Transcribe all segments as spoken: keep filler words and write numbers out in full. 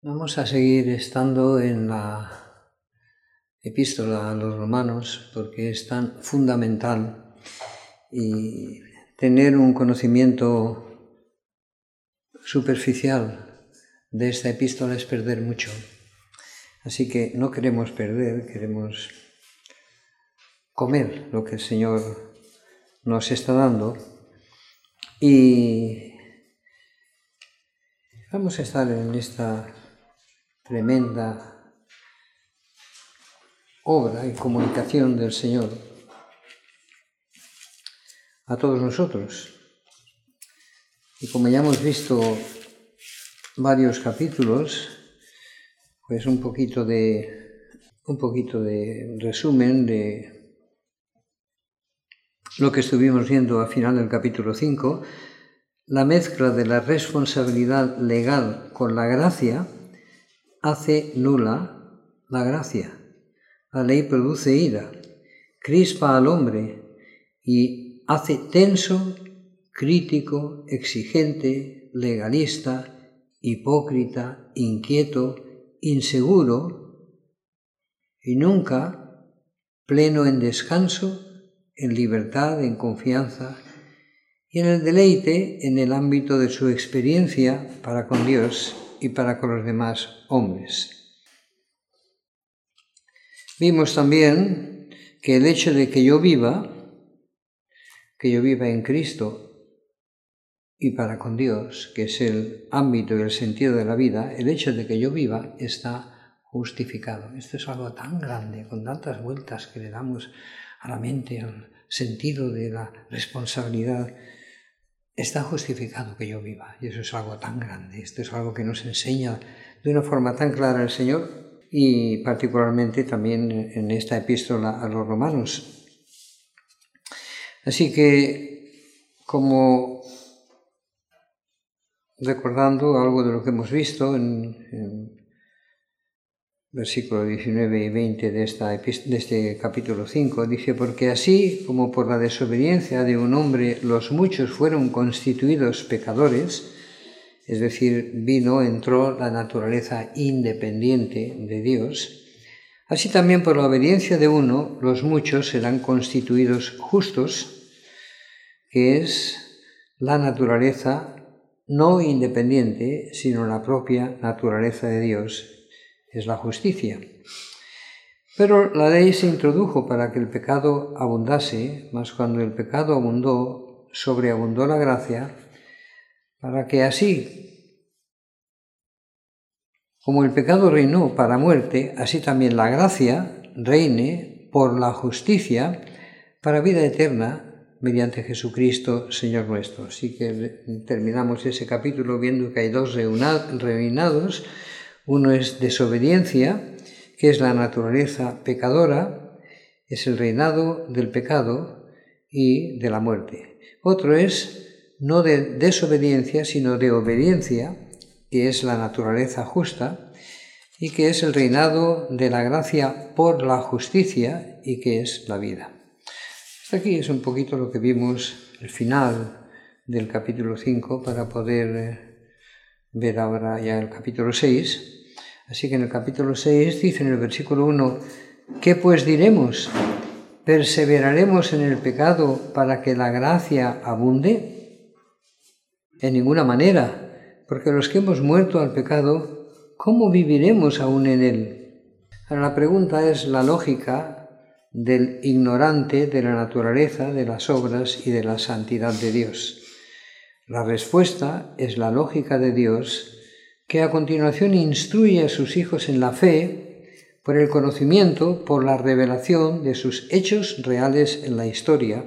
Vamos a seguir estando en la epístola a los romanos porque es tan fundamental y tener un conocimiento superficial de esta epístola es perder mucho. Así que no queremos perder, queremos comer lo que el Señor nos está dando y vamos a estar en esta tremenda obra y comunicación del Señor a todos nosotros. Y como ya hemos visto varios capítulos, pues un poquito de, un poquito de resumen de lo que estuvimos viendo al final del capítulo cinco, la mezcla de la responsabilidad legal con la gracia hace nula la gracia. La ley produce ira, crispa al hombre y hace tenso, crítico, exigente, legalista, hipócrita, inquieto, inseguro y nunca pleno en descanso, en libertad, en confianza y en el deleite en el ámbito de su experiencia para con Dios y para con los demás hombres. Vimos también que el hecho de que yo viva, que yo viva en Cristo y para con Dios, que es el ámbito y el sentido de la vida, el hecho de que yo viva está justificado. Esto es algo tan grande, con tantas vueltas que le damos a la mente, al sentido de la responsabilidad. Está justificado que yo viva, y eso es algo tan grande. Esto es algo que nos enseña de una forma tan clara el Señor, y particularmente también en esta epístola a los romanos. Así que, como recordando algo de lo que hemos visto en, en versículos diecinueve y veinte de, esta, de este capítulo cinco, dice: porque así como por la desobediencia de un hombre los muchos fueron constituidos pecadores, es decir, vino, entró la naturaleza independiente de Dios, así también por la obediencia de uno los muchos serán constituidos justos, que es la naturaleza no independiente, sino la propia naturaleza de Dios, es la justicia. Pero la ley se introdujo para que el pecado abundase, mas cuando el pecado abundó, sobreabundó la gracia, para que así como el pecado reinó para muerte, así también la gracia reine por la justicia para vida eterna mediante Jesucristo, Señor nuestro. Así que terminamos ese capítulo viendo que hay dos reinados. Uno es desobediencia, que es la naturaleza pecadora, es el reinado del pecado y de la muerte. Otro es no de desobediencia, sino de obediencia, que es la naturaleza justa y que es el reinado de la gracia por la justicia y que es la vida. Hasta aquí es un poquito lo que vimos el final del capítulo cinco para poder ver ahora ya el capítulo seis. Así que en el capítulo seis dice en el versículo uno: ¿qué pues diremos? ¿Perseveraremos en el pecado para que la gracia abunde? En ninguna manera, porque los que hemos muerto al pecado, ¿cómo viviremos aún en él? Ahora la pregunta es la lógica del ignorante de la naturaleza, de las obras y de la santidad de Dios. La respuesta es la lógica de Dios, que a continuación instruye a sus hijos en la fe, por el conocimiento, por la revelación de sus hechos reales en la historia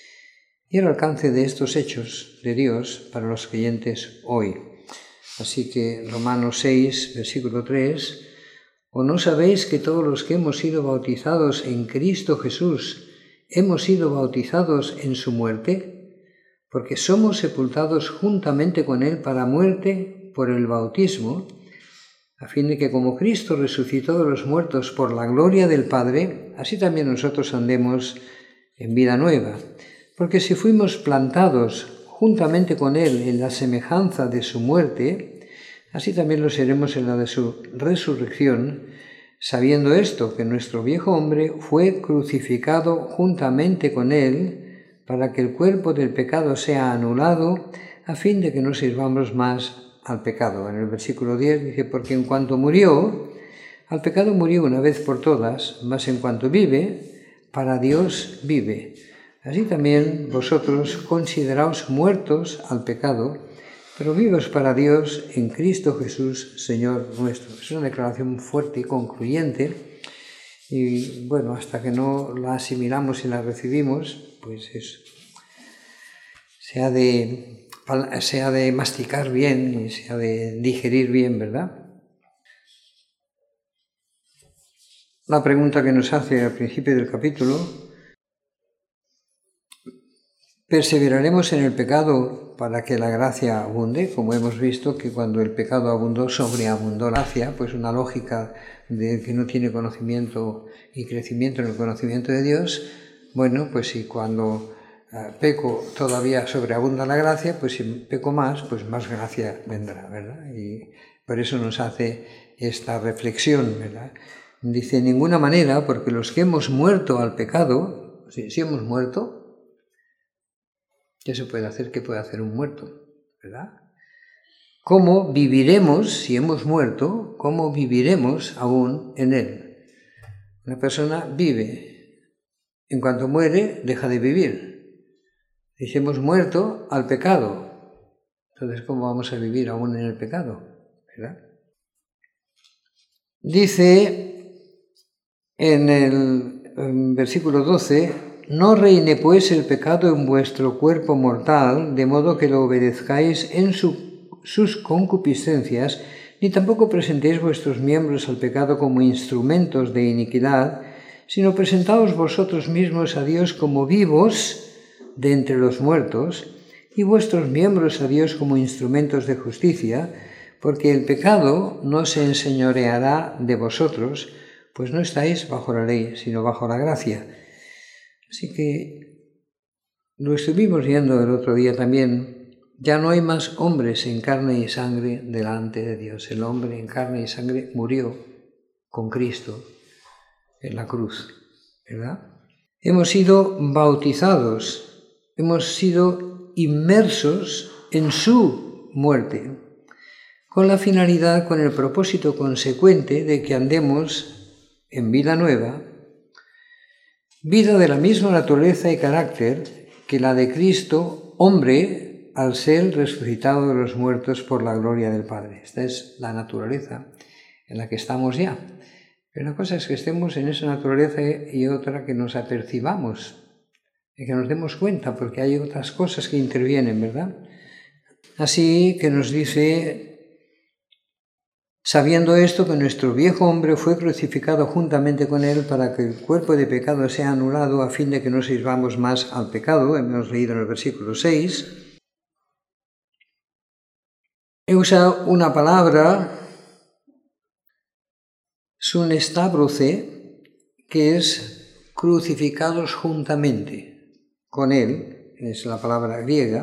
y el alcance de estos hechos de Dios para los creyentes hoy. Así que Romanos seis, versículo tres: ¿o no sabéis que todos los que hemos sido bautizados en Cristo Jesús hemos sido bautizados en su muerte? Porque somos sepultados juntamente con él para muerte por el bautismo, a fin de que como Cristo resucitó de los muertos por la gloria del Padre, así también nosotros andemos en vida nueva. Porque si fuimos plantados juntamente con él en la semejanza de su muerte, así también lo seremos en la de su resurrección, sabiendo esto, que nuestro viejo hombre fue crucificado juntamente con él, para que el cuerpo del pecado sea anulado, a fin de que no sirvamos más al pecado. En el versículo diez dice, porque en cuanto murió, al pecado murió una vez por todas, mas en cuanto vive, para Dios vive. Así también vosotros consideraos muertos al pecado, pero vivos para Dios en Cristo Jesús, Señor nuestro. Es una declaración fuerte y concluyente, y bueno, hasta que no la asimilamos y la recibimos, pues es, se ha de, se ha de masticar bien y se ha de digerir bien, ¿verdad? La pregunta que nos hace al principio del capítulo: ¿perseveraremos en el pecado para que la gracia abunde? Como hemos visto que cuando el pecado abundó, sobreabundó la gracia, pues una lógica de que no tiene conocimiento y crecimiento en el conocimiento de Dios. Bueno, pues si cuando uh, peco todavía sobreabunda la gracia, pues si peco más, pues más gracia vendrá, ¿verdad? Y por eso nos hace esta reflexión, ¿verdad? Dice, en ninguna manera, porque los que hemos muerto al pecado, si, si hemos muerto, ¿qué se puede hacer? ¿Qué puede hacer un muerto? ¿Verdad? ¿Cómo viviremos si hemos muerto? ¿Cómo viviremos aún en él? Una persona vive. En cuanto muere, deja de vivir. Si hemos muerto al pecado, entonces ¿cómo vamos a vivir aún en el pecado? ¿Verdad? Dice en el en versículo doce, no reine pues el pecado en vuestro cuerpo mortal, de modo que lo obedezcáis en su, sus concupiscencias, ni tampoco presentéis vuestros miembros al pecado como instrumentos de iniquidad, sino presentaos vosotros mismos a Dios como vivos de entre los muertos, y vuestros miembros a Dios como instrumentos de justicia, porque el pecado no se enseñoreará de vosotros, pues no estáis bajo la ley, sino bajo la gracia. Así que lo estuvimos viendo el otro día también, ya no hay más hombres en carne y sangre delante de Dios. El hombre en carne y sangre murió con Cristo en la cruz, ¿verdad? Hemos sido bautizados, hemos sido inmersos en su muerte, con la finalidad, con el propósito consecuente de que andemos en vida nueva, vida de la misma naturaleza y carácter que la de Cristo, hombre, al ser resucitado de los muertos por la gloria del Padre. Esta es la naturaleza en la que estamos ya. Pero una cosa es que estemos en esa naturaleza y otra que nos apercibamos, y que nos demos cuenta, porque hay otras cosas que intervienen, ¿verdad? Así que nos dice, sabiendo esto, que nuestro viejo hombre fue crucificado juntamente con él para que el cuerpo de pecado sea anulado, a fin de que no sirvamos más al pecado. Hemos leído en el versículo seis. He usado una palabra, sunestabrose, que es crucificados juntamente con él, es la palabra griega,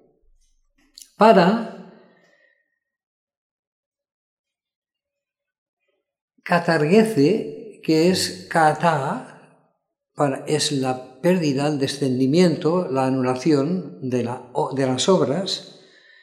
para catarguece, que es kata, para, es la pérdida, el descendimiento, la anulación de, la, de las obras,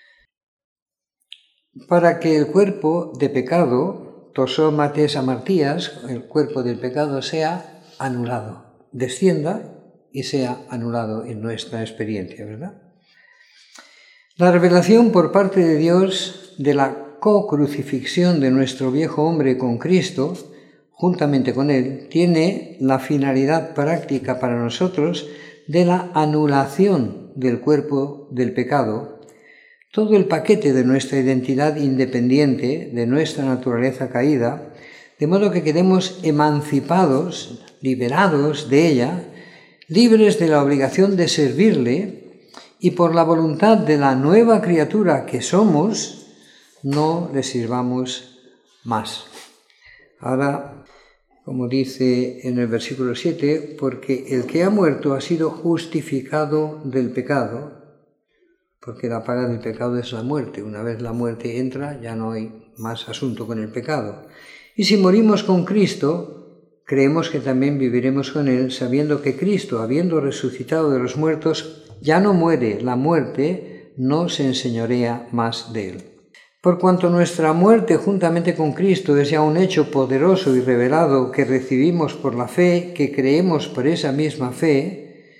para que el cuerpo de pecado, tosó mates amartías, el cuerpo del pecado sea anulado, descienda y sea anulado en nuestra experiencia, ¿verdad? La revelación por parte de Dios de la co-crucifixión de nuestro viejo hombre con Cristo, juntamente con él, tiene la finalidad práctica para nosotros de la anulación del cuerpo del pecado, todo el paquete de nuestra identidad independiente, de nuestra naturaleza caída, de modo que quedemos emancipados, liberados de ella, libres de la obligación de servirle, y por la voluntad de la nueva criatura que somos, no le sirvamos más. Ahora, como dice en el versículo siete, porque el que ha muerto ha sido justificado del pecado. porque la paga del pecado es la muerte. Una vez la muerte entra, ya no hay más asunto con el pecado. Y si morimos con Cristo, creemos que también viviremos con Él, sabiendo que Cristo, habiendo resucitado de los muertos, ya no muere. La muerte no se enseñorea más de Él. Por cuanto nuestra muerte juntamente con Cristo es ya un hecho poderoso y revelado que recibimos por la fe, que creemos por esa misma fe,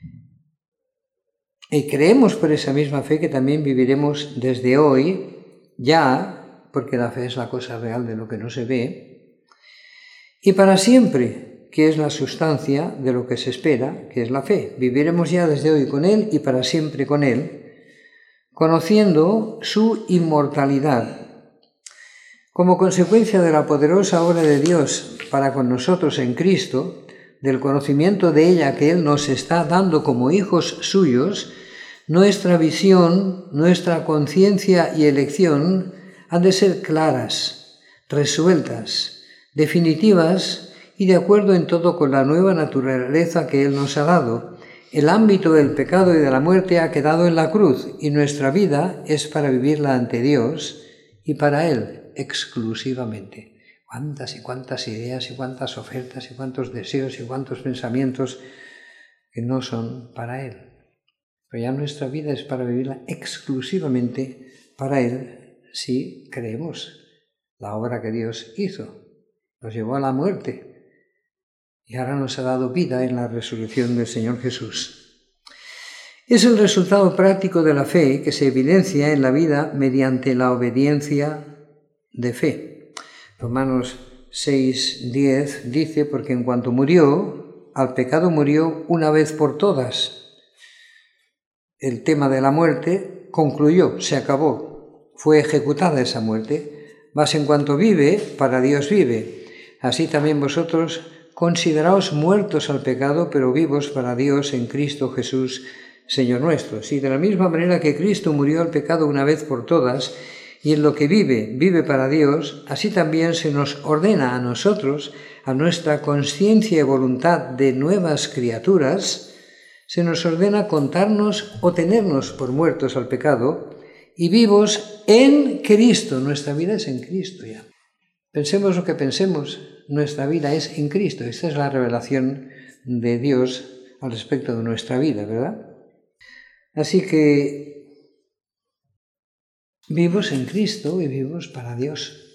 y creemos por esa misma fe que también viviremos desde hoy, ya, porque la fe es la cosa real de lo que no se ve, y para siempre, que es la sustancia de lo que se espera, que es la fe. Viviremos ya desde hoy con Él y para siempre con Él, conociendo su inmortalidad. Como consecuencia de la poderosa obra de Dios para con nosotros en Cristo, del conocimiento de ella que Él nos está dando como hijos suyos, nuestra visión, nuestra conciencia y elección han de ser claras, resueltas, definitivas y de acuerdo en todo con la nueva naturaleza que Él nos ha dado. El ámbito del pecado y de la muerte ha quedado en la cruz y nuestra vida es para vivirla ante Dios y para Él exclusivamente. Cuántas y cuántas ideas y cuántas ofertas y cuántos deseos y cuántos pensamientos que no son para Él. Pero ya nuestra vida es para vivirla exclusivamente para Él si creemos la obra que Dios hizo. Nos llevó a la muerte. Y ahora nos ha dado vida en la resurrección del Señor Jesús. Es el resultado práctico de la fe que se evidencia en la vida mediante la obediencia de fe. Romanos seis, diez dice, porque en cuanto murió, al pecado murió una vez por todas. El tema de la muerte concluyó, se acabó, fue ejecutada esa muerte, mas en cuanto vive, para Dios vive. Así también vosotros consideraos muertos al pecado, pero vivos para Dios en Cristo Jesús, Señor nuestro. Si de la misma manera que Cristo murió al pecado una vez por todas, y en lo que vive, vive para Dios, así también se nos ordena a nosotros, a nuestra conciencia y voluntad de nuevas criaturas, se nos ordena contarnos o tenernos por muertos al pecado y vivos en Cristo. Nuestra vida es en Cristo ya. Pensemos lo que pensemos, nuestra vida es en Cristo. Esta es la revelación de Dios al respecto de nuestra vida, ¿verdad? Así que vivos en Cristo y vivos para Dios.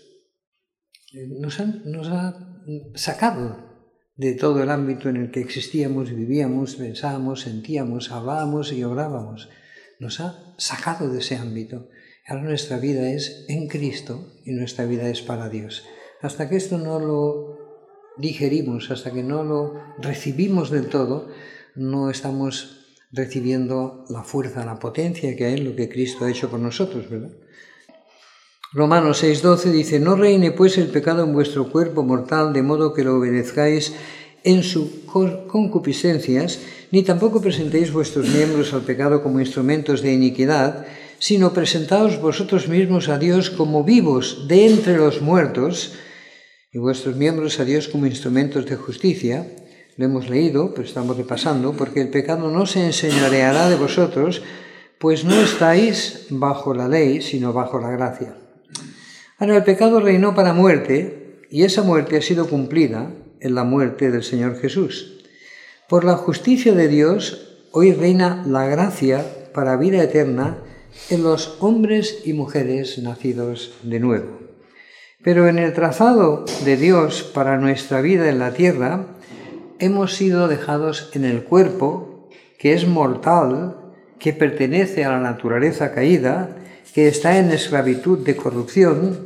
Nos, han, nos ha sacado de todo el ámbito en el que existíamos, vivíamos, pensábamos, sentíamos, hablábamos y obrábamos. Nos ha sacado de ese ámbito. Ahora nuestra vida es en Cristo y nuestra vida es para Dios. Hasta que esto no lo digerimos, hasta que no lo recibimos del todo, no estamos recibiendo la fuerza, la potencia que hay en lo que Cristo ha hecho con nosotros, ¿verdad? Romanos seis, doce dice, no reine pues el pecado en vuestro cuerpo mortal, de modo que lo obedezcáis en sus concupiscencias, ni tampoco presentéis vuestros miembros al pecado como instrumentos de iniquidad, sino presentaos vosotros mismos a Dios como vivos de entre los muertos, y vuestros miembros a Dios como instrumentos de justicia. Lo hemos leído, pero estamos repasando, porque el pecado no se enseñoreará de vosotros, pues no estáis bajo la ley, sino bajo la gracia. Ahora, el pecado reinó para muerte, y esa muerte ha sido cumplida en la muerte del Señor Jesús. Por la justicia de Dios, hoy reina la gracia para vida eterna en los hombres y mujeres nacidos de nuevo. Pero en el trazado de Dios para nuestra vida en la tierra, hemos sido dejados en el cuerpo, que es mortal, que pertenece a la naturaleza caída, que está en esclavitud de corrupción.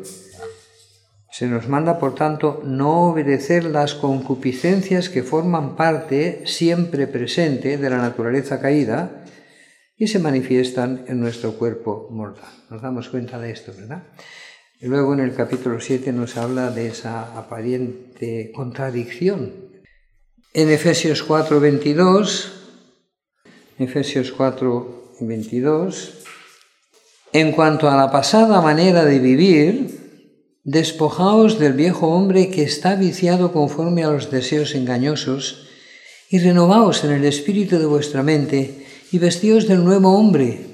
Se nos manda, por tanto, no obedecer las concupiscencias que forman parte siempre presente de la naturaleza caída y se manifiestan en nuestro cuerpo mortal. Nos damos cuenta de esto, ¿verdad? Y luego en el capítulo siete nos habla de esa aparente contradicción. En Efesios cuatro, veintidós, Efesios cuatro, veintidós, en cuanto a la pasada manera de vivir, despojaos del viejo hombre que está viciado conforme a los deseos engañosos y renovaos en el espíritu de vuestra mente y vestíos del nuevo hombre,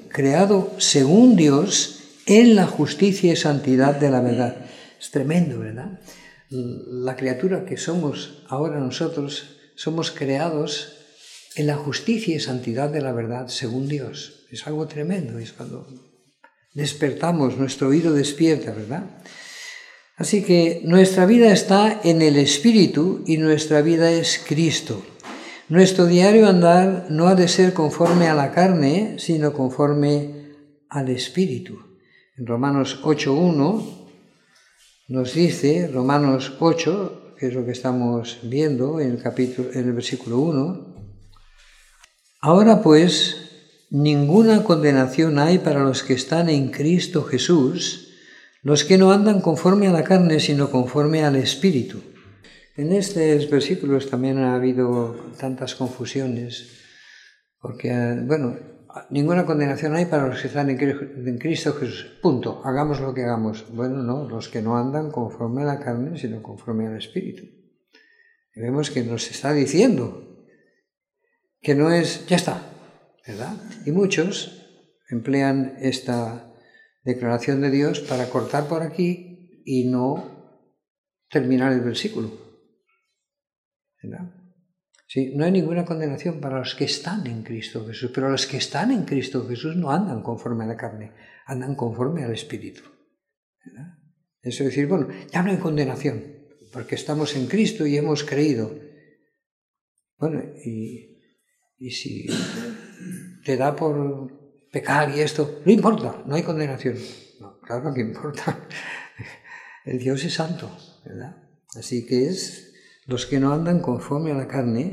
creado según Dios en la justicia y santidad de la verdad. Es tremendo, ¿verdad? La criatura que somos ahora nosotros, somos creados en la justicia y santidad de la verdad según Dios. Es algo tremendo, es cuando despertamos, nuestro oído despierta, ¿verdad? Así que nuestra vida está en el Espíritu y nuestra vida es Cristo. Nuestro diario andar no ha de ser conforme a la carne, sino conforme al Espíritu. En Romanos ocho uno nos dice, Romanos ocho, que es lo que estamos viendo en el, capítulo, en el versículo uno, ahora pues, ninguna condenación hay para los que están en Cristo Jesús, los que no andan conforme a la carne, sino conforme al Espíritu. En estos versículos también ha habido tantas confusiones, porque, bueno, ninguna condenación hay para los que están en Cristo Jesús. Punto. Hagamos lo que hagamos. Bueno, no, los que no andan conforme a la carne, sino conforme al Espíritu. Y vemos que nos está diciendo que no es, ya está, ¿verdad? Y muchos emplean esta declaración de Dios para cortar por aquí y no terminar el versículo, ¿verdad? Sí, no hay ninguna condenación para los que están en Cristo Jesús, pero los que están en Cristo Jesús no andan conforme a la carne, andan conforme al Espíritu, ¿verdad? Eso es decir, bueno, ya no hay condenación, porque estamos en Cristo y hemos creído. Bueno, y, y si te da por pecar y esto, no importa, no hay condenación. No, claro que importa. El Dios es santo, ¿verdad? Así que es los que no andan conforme a la carne,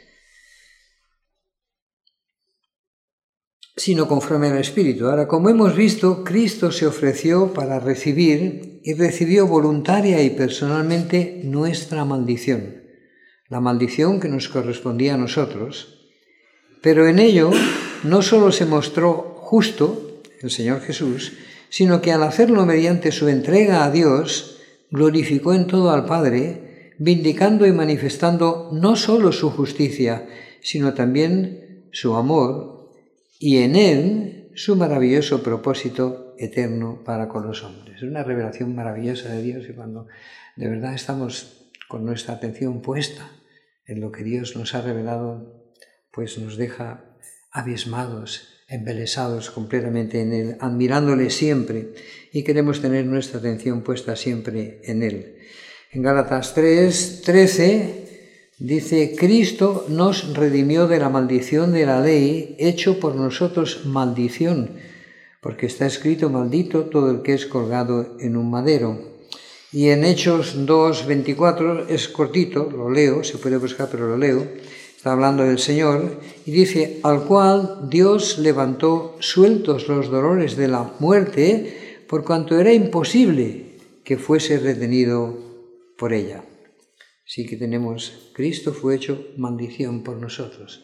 sino conforme al Espíritu. Ahora, como hemos visto, Cristo se ofreció para recibir y recibió voluntaria y personalmente nuestra maldición, la maldición que nos correspondía a nosotros, pero en ello no solo se mostró justo el Señor Jesús, sino que al hacerlo mediante su entrega a Dios, glorificó en todo al Padre, vindicando y manifestando no solo su justicia, sino también su amor, y en él su maravilloso propósito eterno para con los hombres. Es una revelación maravillosa de Dios, y cuando de verdad estamos con nuestra atención puesta en lo que Dios nos ha revelado, pues nos deja abismados, embelesados completamente en Él, admirándole siempre, y queremos tener nuestra atención puesta siempre en Él. En Gálatas tres, trece dice, Cristo nos redimió de la maldición de la ley, hecho por nosotros maldición, porque está escrito, maldito todo el que es colgado en un madero. Y en Hechos dos, veinticuatro, es cortito, lo leo, se puede buscar pero lo leo, está hablando del Señor, y dice, al cual Dios levantó sueltos los dolores de la muerte, por cuanto era imposible que fuese retenido por ella. Sí que tenemos, Cristo fue hecho maldición por nosotros,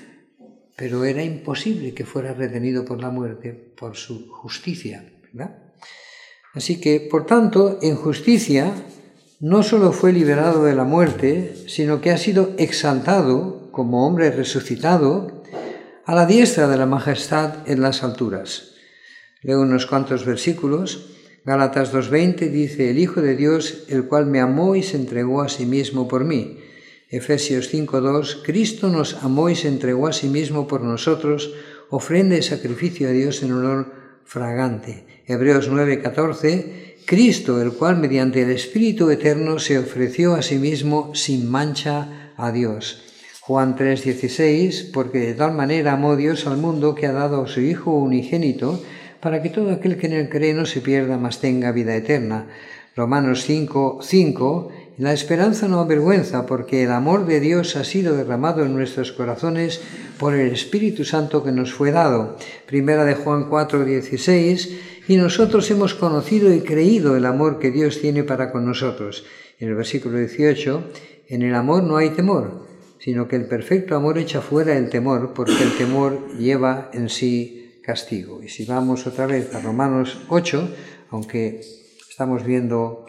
pero era imposible que fuera retenido por la muerte por su justicia, ¿verdad? Así que, por tanto, en justicia no solo fue liberado de la muerte, sino que ha sido exaltado como hombre resucitado a la diestra de la majestad en las alturas. Leo unos cuantos versículos. Gálatas dos veinte dice, el Hijo de Dios, el cual me amó y se entregó a sí mismo por mí. Efesios cinco dos, Cristo nos amó y se entregó a sí mismo por nosotros, ofrenda y sacrificio a Dios en olor fragante. Hebreos nueve catorce, Cristo, el cual mediante el Espíritu Eterno se ofreció a sí mismo sin mancha a Dios. Juan tres dieciséis, porque de tal manera amó Dios al mundo que ha dado a su Hijo unigénito, para que todo aquel que en él cree no se pierda, mas tenga vida eterna. Romanos cinco cinco, la esperanza no avergüenza, porque el amor de Dios ha sido derramado en nuestros corazones por el Espíritu Santo que nos fue dado. Primera de Juan cuatro dieciséis, y nosotros hemos conocido y creído el amor que Dios tiene para con nosotros. En el versículo dieciocho, en el amor no hay temor, sino que el perfecto amor echa fuera el temor, porque el temor lleva en sí castigo. Y si vamos otra vez a Romanos ocho, aunque estamos viendo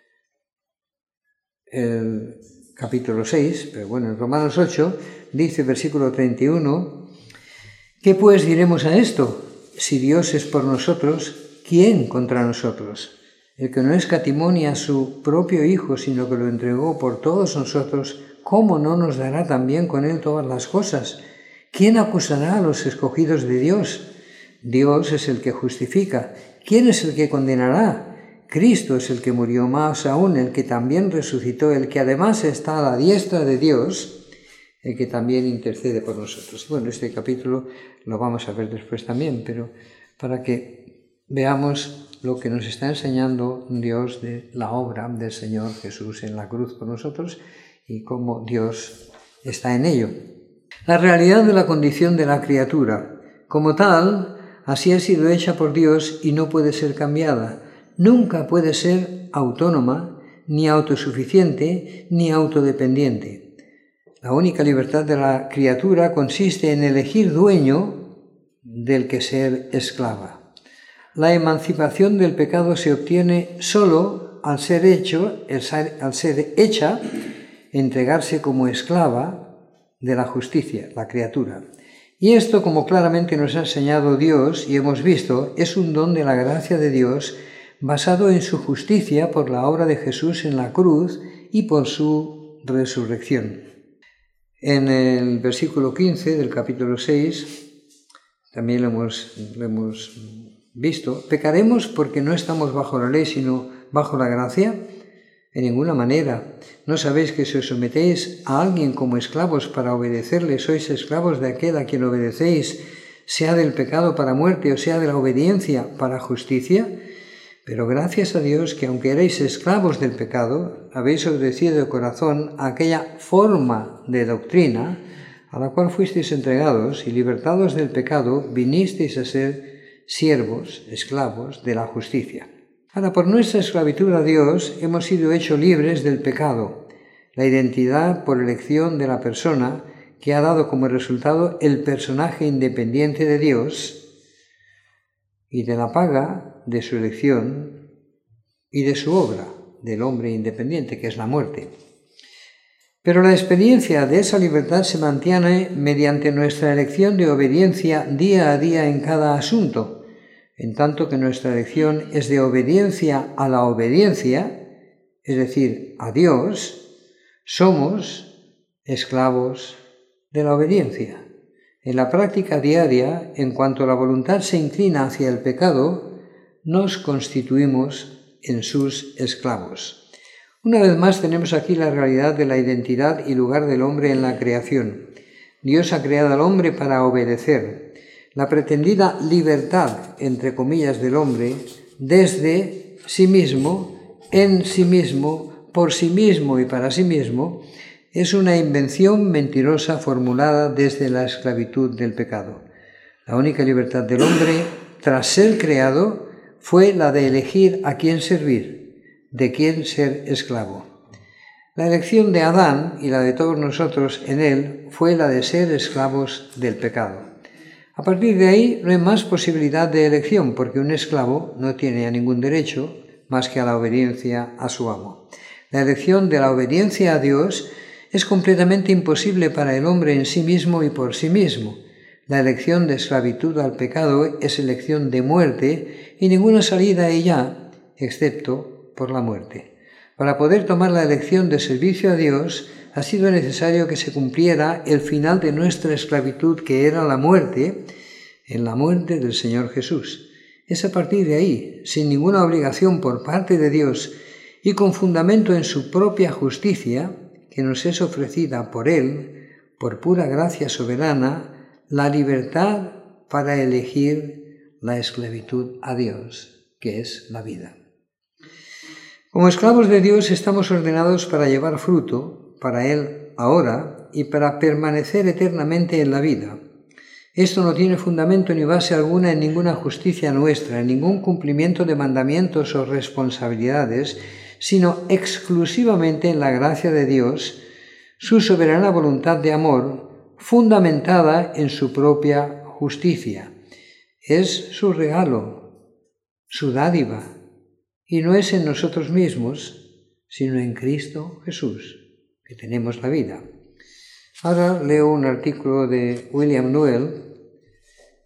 el capítulo seis, pero bueno, en Romanos ocho dice, versículo treinta y uno, ¿qué pues diremos a esto? si Dios es por nosotros, ¿quién contra nosotros? El que no escatimó ni a su propio Hijo, sino que lo entregó por todos nosotros, ¿cómo no nos dará también con él todas las cosas? ¿Quién acusará a los escogidos de Dios? Dios es el que justifica. ¿Quién es el que condenará? Cristo es el que murió, más aún el que también resucitó, el que además está a la diestra de Dios, el que también intercede por nosotros. Bueno, este capítulo lo vamos a ver después también, pero para que veamos lo que nos está enseñando Dios de la obra del Señor Jesús en la cruz por nosotros y cómo Dios está en ello. La realidad de la condición de la criatura, como tal, así ha sido hecha por Dios y no puede ser cambiada. Nunca puede ser autónoma, ni autosuficiente, ni autodependiente. La única libertad de la criatura consiste en elegir dueño del que ser esclava. La emancipación del pecado se obtiene solo al ser hecho, al ser hecha, entregarse como esclava de la justicia, la criatura. Y esto, como claramente nos ha enseñado Dios y hemos visto, es un don de la gracia de Dios basado en su justicia por la obra de Jesús en la cruz y por su resurrección. En el versículo quince del capítulo seis, también lo hemos, lo hemos visto, ¿pecaremos porque no estamos bajo la ley sino bajo la gracia? En ninguna manera. ¿No sabéis que si os sometéis a alguien como esclavos para obedecerle, sois esclavos de aquel a quien obedecéis, sea del pecado para muerte o sea de la obediencia para justicia? Pero gracias a Dios que aunque erais esclavos del pecado, habéis obedecido de corazón a aquella forma de doctrina a la cual fuisteis entregados y libertados del pecado, vinisteis a ser siervos, esclavos de la justicia. Ahora, por nuestra esclavitud a Dios hemos sido hechos libres del pecado, la identidad por elección de la persona que ha dado como resultado el personaje independiente de Dios y de la paga de su elección y de su obra, del hombre independiente, que es la muerte. Pero la experiencia de esa libertad se mantiene mediante nuestra elección de obediencia día a día en cada asunto, en tanto que nuestra elección es de obediencia a la obediencia, es decir, a Dios, somos esclavos de la obediencia. En la práctica diaria, en cuanto la voluntad se inclina hacia el pecado, nos constituimos en sus esclavos. Una vez más tenemos aquí la realidad de la identidad y lugar del hombre en la creación. Dios ha creado al hombre para obedecer. La pretendida libertad, entre comillas, del hombre, desde sí mismo, en sí mismo, por sí mismo y para sí mismo, es una invención mentirosa formulada desde la esclavitud del pecado. La única libertad del hombre, tras ser creado, fue la de elegir a quién servir, de quién ser esclavo. La elección de Adán y la de todos nosotros en él fue la de ser esclavos del pecado. A partir de ahí no hay más posibilidad de elección, porque un esclavo no tiene ningún derecho más que a la obediencia a su amo. La elección de la obediencia a Dios es completamente imposible para el hombre en sí mismo y por sí mismo. La elección de esclavitud al pecado es elección de muerte y ninguna salida a ella, excepto por la muerte. Para poder tomar la elección de servicio a Dios, ha sido necesario que se cumpliera el final de nuestra esclavitud, que era la muerte, en la muerte del Señor Jesús. Es a partir de ahí, sin ninguna obligación por parte de Dios y con fundamento en su propia justicia, que nos es ofrecida por Él, por pura gracia soberana, la libertad para elegir la esclavitud a Dios, que es la vida. Como esclavos de Dios estamos ordenados para llevar fruto para Él ahora y para permanecer eternamente en la vida. Esto no tiene fundamento ni base alguna en ninguna justicia nuestra, en ningún cumplimiento de mandamientos o responsabilidades, sino exclusivamente en la gracia de Dios, su soberana voluntad de amor, fundamentada en su propia justicia. Es su regalo, su dádiva, y no es en nosotros mismos, sino en Cristo Jesús, que tenemos la vida. Ahora leo un artículo de William Newell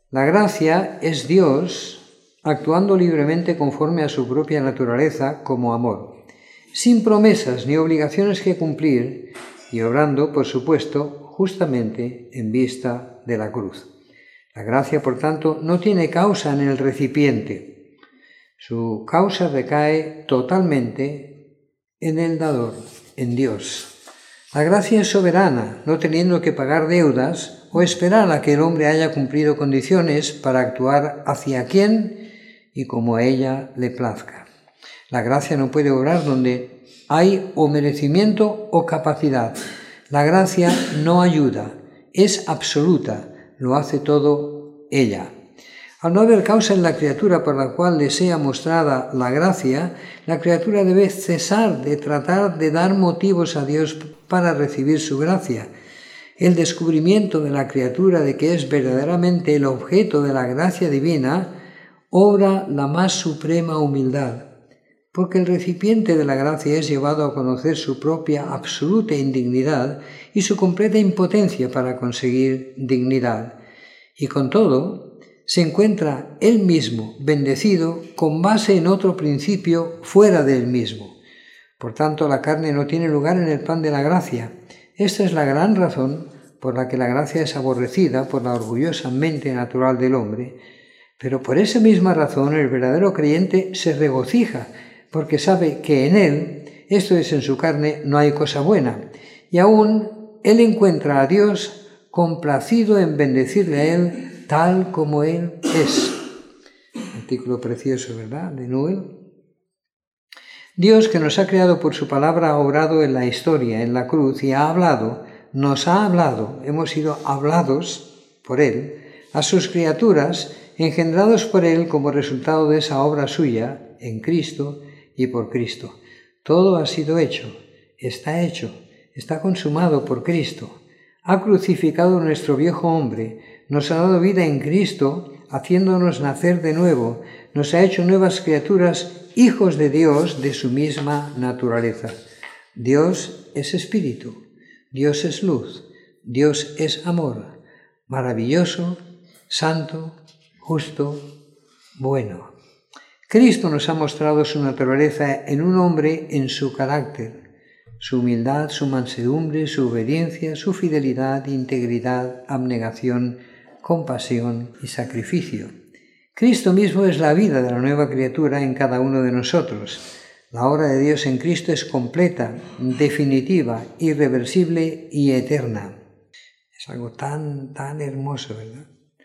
La gracia es Dios actuando libremente conforme a su propia naturaleza como amor, sin promesas ni obligaciones que cumplir y obrando, por supuesto, justamente en vista de la cruz. La gracia, por tanto, no tiene causa en el recipiente. Su causa recae totalmente en el dador, en Dios. La gracia es soberana, no teniendo que pagar deudas o esperar a que el hombre haya cumplido condiciones para actuar hacia quien y como a ella le plazca. La gracia no puede obrar donde hay o merecimiento o capacidad. La gracia no ayuda, es absoluta, lo hace todo ella. Al no haber causa en la criatura por la cual le sea mostrada la gracia, la criatura debe cesar de tratar de dar motivos a Dios para recibir su gracia. El descubrimiento de la criatura de que es verdaderamente el objeto de la gracia divina obra la más suprema humildad, porque el recipiente de la gracia es llevado a conocer su propia absoluta indignidad y su completa impotencia para conseguir dignidad. Y con todo, se encuentra él mismo bendecido con base en otro principio fuera de él mismo. Por tanto, la carne no tiene lugar en el pan de la gracia. Esta es la gran razón por la que la gracia es aborrecida por la orgullosa mente natural del hombre, pero por esa misma razón el verdadero creyente se regocija, porque sabe que en él, esto es en su carne, no hay cosa buena, y aún él encuentra a Dios complacido en bendecirle a él tal como él es. Artículo precioso, ¿verdad?, de Newell. Dios, que nos ha creado por su palabra, ha obrado en la historia, en la cruz, y ha hablado, nos ha hablado, hemos sido hablados por él, a sus criaturas, engendrados por él como resultado de esa obra suya, en Cristo y por Cristo. Todo ha sido hecho, está hecho, está consumado por Cristo. Ha crucificado nuestro viejo hombre, nos ha dado vida en Cristo, haciéndonos nacer de nuevo, nos ha hecho nuevas criaturas, hijos de Dios de su misma naturaleza. Dios es espíritu, Dios es luz, Dios es amor, maravilloso, santo, justo, bueno. Cristo nos ha mostrado su naturaleza en un hombre en su carácter, su humildad, su mansedumbre, su obediencia, su fidelidad, integridad, abnegación, compasión y sacrificio. Cristo mismo es la vida de la nueva criatura en cada uno de nosotros. La obra de Dios en Cristo es completa, definitiva, irreversible y eterna. Es algo tan, tan hermoso, ¿verdad?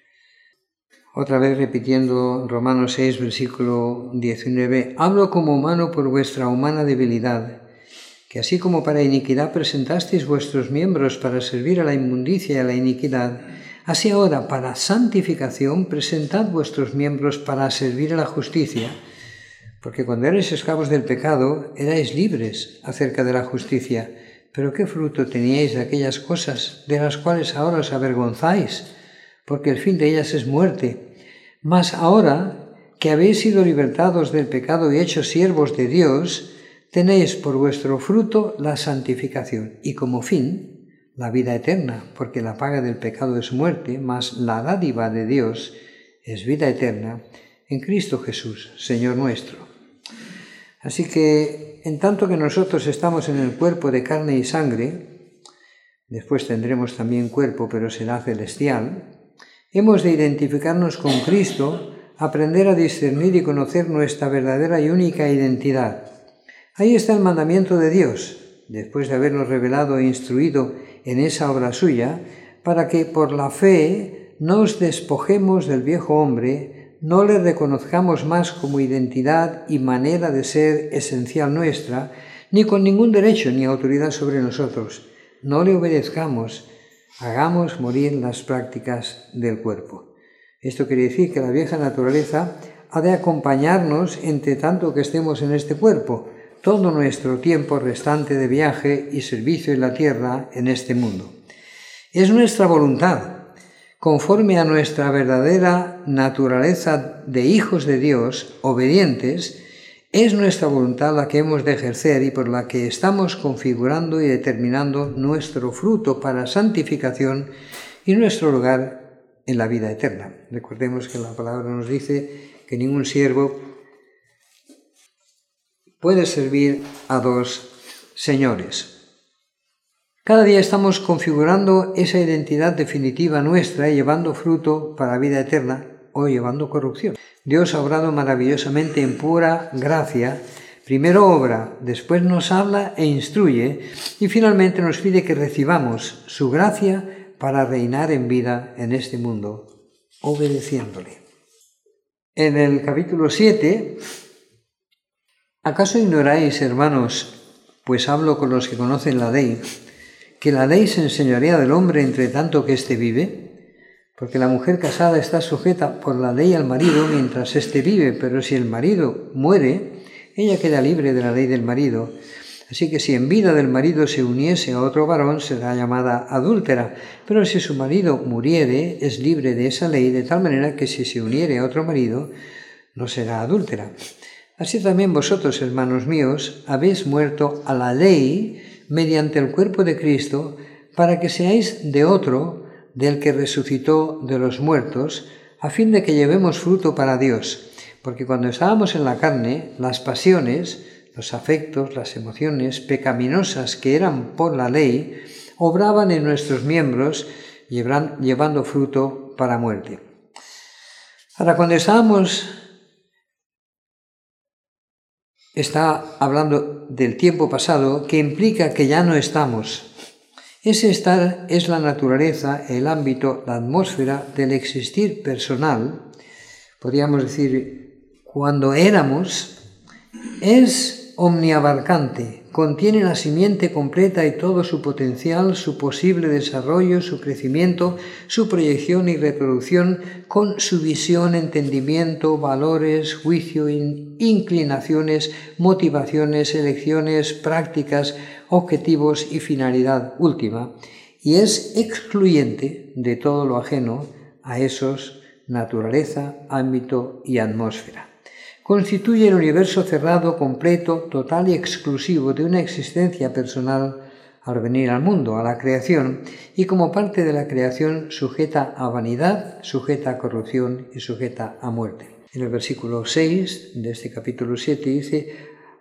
Otra vez repitiendo Romanos seis, versículo diecinueve, «Hablo como humano por vuestra humana debilidad, que así como para iniquidad presentasteis vuestros miembros para servir a la inmundicia y a la iniquidad, así ahora para santificación presentad vuestros miembros para servir a la justicia, porque cuando erais esclavos del pecado erais libres acerca de la justicia, pero ¿qué fruto teníais de aquellas cosas de las cuales ahora os avergonzáis? Porque el fin de ellas es muerte. Mas ahora que habéis sido libertados del pecado y hechos siervos de Dios, tenéis por vuestro fruto la santificación y como fin la vida eterna, porque la paga del pecado es muerte, mas la dádiva de Dios es vida eterna en Cristo Jesús, Señor nuestro». Así que, en tanto que nosotros estamos en el cuerpo de carne y sangre, después tendremos también cuerpo, pero será celestial, hemos de identificarnos con Cristo, aprender a discernir y conocer nuestra verdadera y única identidad. Ahí está el mandamiento de Dios, después de habernos revelado e instruido en esa obra suya, para que por la fe nos despojemos del viejo hombre, no le reconozcamos más como identidad y manera de ser esencial nuestra, ni con ningún derecho ni autoridad sobre nosotros. No le obedezcamos, hagamos morir las prácticas del cuerpo. Esto quiere decir que la vieja naturaleza ha de acompañarnos entre tanto que estemos en este cuerpo, todo nuestro tiempo restante de viaje y servicio en la tierra en este mundo. Es nuestra voluntad, conforme a nuestra verdadera naturaleza de hijos de Dios, obedientes, es nuestra voluntad la que hemos de ejercer y por la que estamos configurando y determinando nuestro fruto para santificación y nuestro lugar en la vida eterna. Recordemos que la palabra nos dice que ningún siervo puede servir a dos señores. Cada día estamos configurando esa identidad definitiva nuestra y llevando fruto para la vida eterna o llevando corrupción. Dios ha obrado maravillosamente en pura gracia. Primero obra, después nos habla e instruye y finalmente nos pide que recibamos su gracia para reinar en vida en este mundo, obedeciéndole. En el capítulo siete, ¿acaso ignoráis, hermanos, pues hablo con los que conocen la ley, que la ley se enseñorea del hombre entre tanto que éste vive? Porque la mujer casada está sujeta por la ley al marido mientras éste vive, pero si el marido muere, ella queda libre de la ley del marido. Así que si en vida del marido se uniese a otro varón, será llamada adúltera, pero si su marido muriere, es libre de esa ley, de tal manera que si se uniere a otro marido, no será adúltera. Así también vosotros, hermanos míos, habéis muerto a la ley mediante el cuerpo de Cristo, para que seáis de otro, del que resucitó de los muertos, a fin de que llevemos fruto para Dios. Porque cuando estábamos en la carne, las pasiones, los afectos, las emociones pecaminosas que eran por la ley, obraban en nuestros miembros, llevando fruto para muerte. Ahora, cuando estábamos, está hablando del tiempo pasado, que implica que ya no estamos. Ese estar es la naturaleza, el ámbito, la atmósfera del existir personal. Podríamos decir, cuando éramos, es omniabarcante, contiene la simiente completa y todo su potencial, su posible desarrollo, su crecimiento, su proyección y reproducción, con su visión, entendimiento, valores, juicio, in- inclinaciones, motivaciones, elecciones, prácticas, objetivos y finalidad última, y es excluyente de todo lo ajeno a esos naturaleza, ámbito y atmósfera. Constituye el universo cerrado, completo, total y exclusivo de una existencia personal al venir al mundo, a la creación, y como parte de la creación sujeta a vanidad, sujeta a corrupción y sujeta a muerte. En el versículo seis de este capítulo siete dice: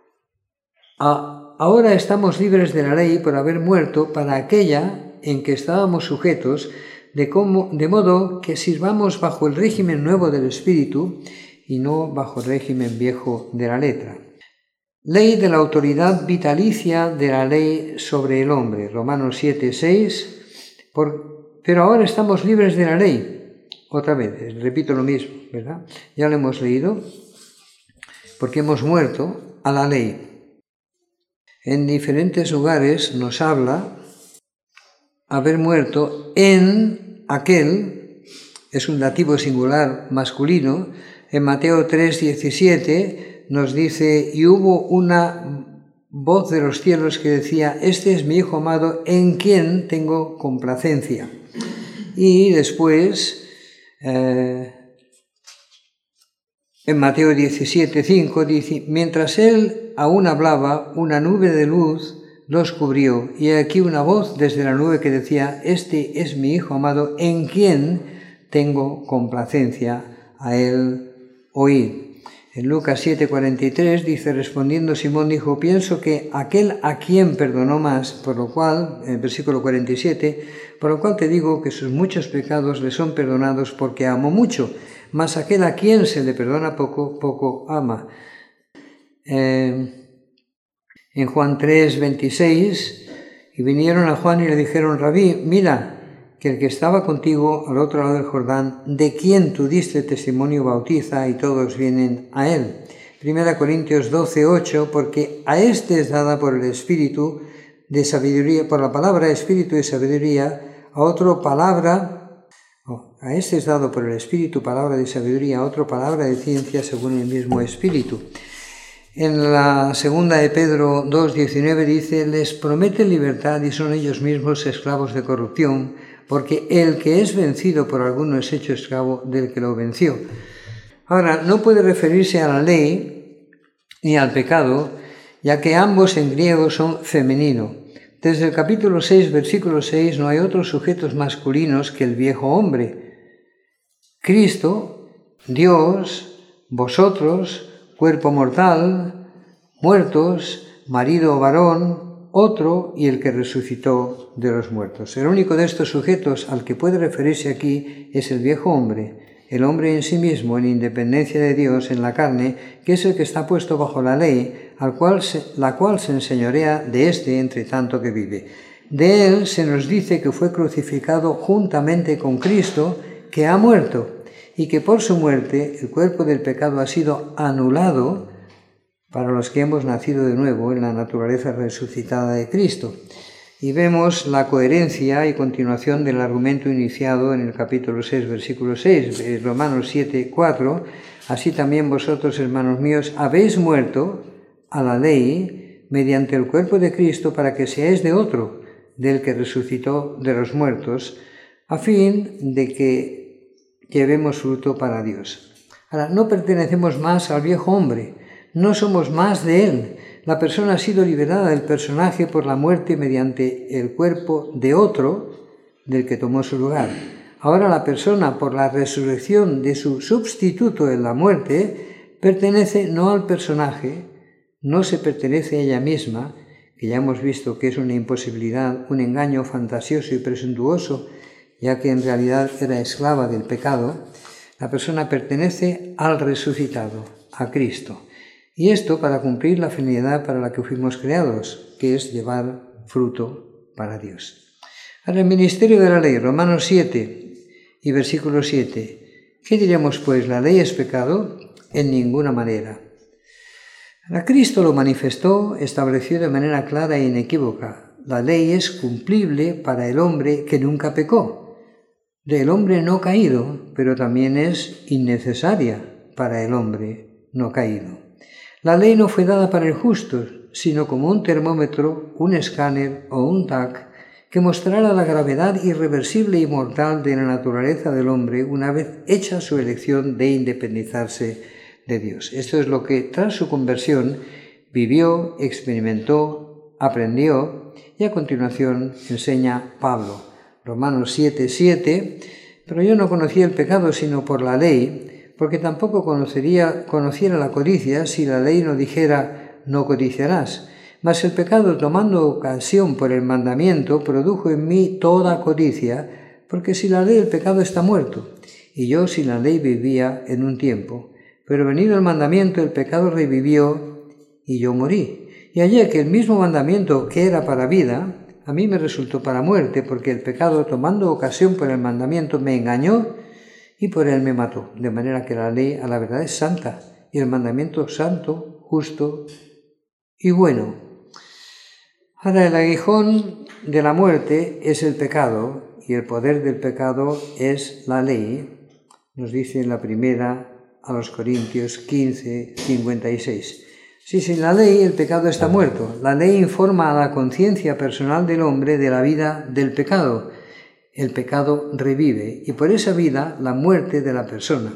ahora estamos libres de la ley por haber muerto para aquella en que estábamos sujetos, de, cómo, de modo que sirvamos bajo el régimen nuevo del Espíritu y no bajo el régimen viejo de la letra. Ley de la autoridad vitalicia de la ley sobre el hombre, Romanos siete, seis, por, pero ahora estamos libres de la ley. Otra vez, repito lo mismo, ¿verdad? Ya lo hemos leído, porque hemos muerto a la ley. En diferentes lugares nos habla haber muerto en aquel, es un dativo singular masculino. En Mateo tres, diecisiete nos dice: y hubo una voz de los cielos que decía: este es mi Hijo amado, en quien tengo complacencia. Y después, eh, en Mateo diecisiete, cinco, dice: mientras él aún hablaba, una nube de luz los cubrió, y aquí una voz desde la nube que decía: este es mi Hijo amado, en quien tengo complacencia, a él oíd. En Lucas siete, cuarenta y tres dice: respondiendo Simón dijo: pienso que aquel a quien perdonó más, por lo cual, en el versículo cuarenta y siete, por lo cual te digo que sus muchos pecados le son perdonados porque amó mucho, mas aquel a quien se le perdona poco, poco ama. Eh, en Juan tres, veintiséis, y vinieron a Juan y le dijeron: Rabí, mira, que el que estaba contigo al otro lado del Jordán, de quien tú diste testimonio, bautiza, y todos vienen a él. Primera Corintios doce, ocho, porque a este es dada por el Espíritu de sabiduría, por la palabra Espíritu de sabiduría, a otro palabra, oh, a este es dado por el Espíritu palabra de sabiduría, a otro palabra de ciencia según el mismo Espíritu. En la segunda de Pedro dos, diecinueve dice: les promete libertad y son ellos mismos esclavos de corrupción, porque el que es vencido por alguno es hecho esclavo del que lo venció. Ahora, no puede referirse a la ley ni al pecado, ya que ambos en griego son femenino. Desde el capítulo seis, versículo seis, no hay otros sujetos masculinos que el viejo hombre. Cristo, Dios, vosotros, cuerpo mortal, muertos, marido o varón, otro y el que resucitó de los muertos. El único de estos sujetos al que puede referirse aquí es el viejo hombre, el hombre en sí mismo, en independencia de Dios, en la carne, que es el que está puesto bajo la ley, al cual se, la cual se enseñorea de éste entre tanto que vive. De él se nos dice que fue crucificado juntamente con Cristo, que ha muerto, y que por su muerte el cuerpo del pecado ha sido anulado para los que hemos nacido de nuevo en la naturaleza resucitada de Cristo. Y vemos la coherencia y continuación del argumento iniciado en el capítulo seis, versículo seis, Romanos siete, cuatro. Así también vosotros, hermanos míos, habéis muerto a la ley mediante el cuerpo de Cristo para que seáis de otro, del que resucitó de los muertos, a fin de que llevemos fruto para Dios. Ahora, no pertenecemos más al viejo hombre, no somos más de él. La persona ha sido liberada del personaje por la muerte mediante el cuerpo de otro, del que tomó su lugar. Ahora la persona, por la resurrección de su sustituto en la muerte, pertenece no al personaje, no se pertenece a ella misma, que ya hemos visto que es una imposibilidad, un engaño fantasioso y presuntuoso, ya que en realidad era esclava del pecado. La persona pertenece al resucitado, a Cristo. Y esto para cumplir la finalidad para la que fuimos creados, que es llevar fruto para Dios. Ahora, el ministerio de la ley, Romanos siete y versículo siete. ¿Qué diremos pues? ¿La ley es pecado? En ninguna manera. Ahora, Cristo lo manifestó, estableció de manera clara e inequívoca. La ley es cumplible para el hombre que nunca pecó. Del hombre no caído, pero también es innecesaria para el hombre no caído. La ley no fue dada para el justo, sino como un termómetro, un escáner o un tac que mostrara la gravedad irreversible y mortal de la naturaleza del hombre una vez hecha su elección de independizarse de Dios. Esto es lo que tras su conversión vivió, experimentó, aprendió y a continuación enseña Pablo. Romanos siete, siete. Pero yo no conocía el pecado sino por la ley, porque tampoco conocería, conociera la codicia si la ley no dijera no codiciarás. Mas el pecado, tomando ocasión por el mandamiento, produjo en mí toda codicia, porque sin la ley el pecado está muerto, y yo sin la ley vivía en un tiempo. Pero venido el mandamiento, el pecado revivió, y yo morí. Y hallé que el mismo mandamiento que era para vida, a mí me resultó para muerte, porque el pecado, tomando ocasión por el mandamiento, me engañó, y por él me mató, de manera que la ley a la verdad es santa, y el mandamiento santo, justo y bueno. Ahora, el aguijón de la muerte es el pecado, y el poder del pecado es la ley, nos dice en la primera a los Corintios quince, cincuenta y seis. Si sin la ley el pecado está muerto, la ley informa a la conciencia personal del hombre de la vida del pecado. El pecado revive y por esa vida la muerte de la persona.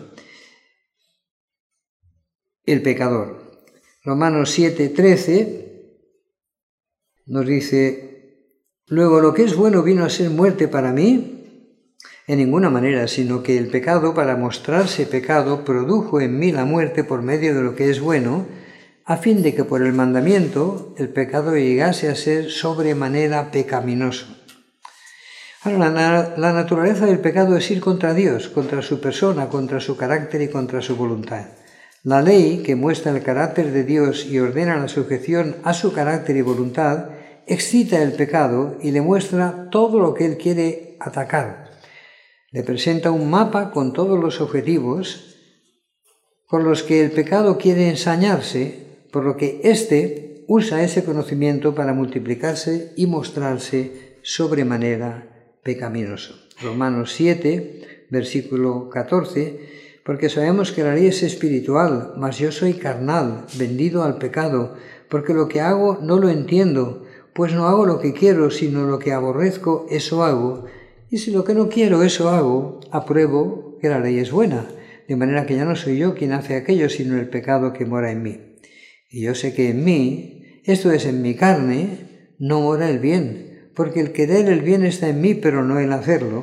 El pecador. Romanos siete, trece nos dice: luego lo que es bueno vino a ser muerte para mí, en ninguna manera, sino que el pecado, para mostrarse pecado, produjo en mí la muerte por medio de lo que es bueno, a fin de que por el mandamiento el pecado llegase a ser sobremanera pecaminoso. Ahora, la, la naturaleza del pecado es ir contra Dios, contra su persona, contra su carácter y contra su voluntad. La ley, que muestra el carácter de Dios y ordena la sujeción a su carácter y voluntad, excita el pecado y le muestra todo lo que él quiere atacar. Le presenta un mapa con todos los objetivos con los que el pecado quiere ensañarse, por lo que éste usa ese conocimiento para multiplicarse y mostrarse sobremanera pecaminoso. Romanos siete, versículo catorce, porque sabemos que la ley es espiritual, mas yo soy carnal, vendido al pecado, porque lo que hago no lo entiendo, pues no hago lo que quiero, sino lo que aborrezco, eso hago, y si lo que no quiero, eso hago, apruebo que la ley es buena, de manera que ya no soy yo quien hace aquello, sino el pecado que mora en mí. Y yo sé que en mí, esto es en mi carne, no mora el bien, porque el querer el bien está en mí, pero no el hacerlo.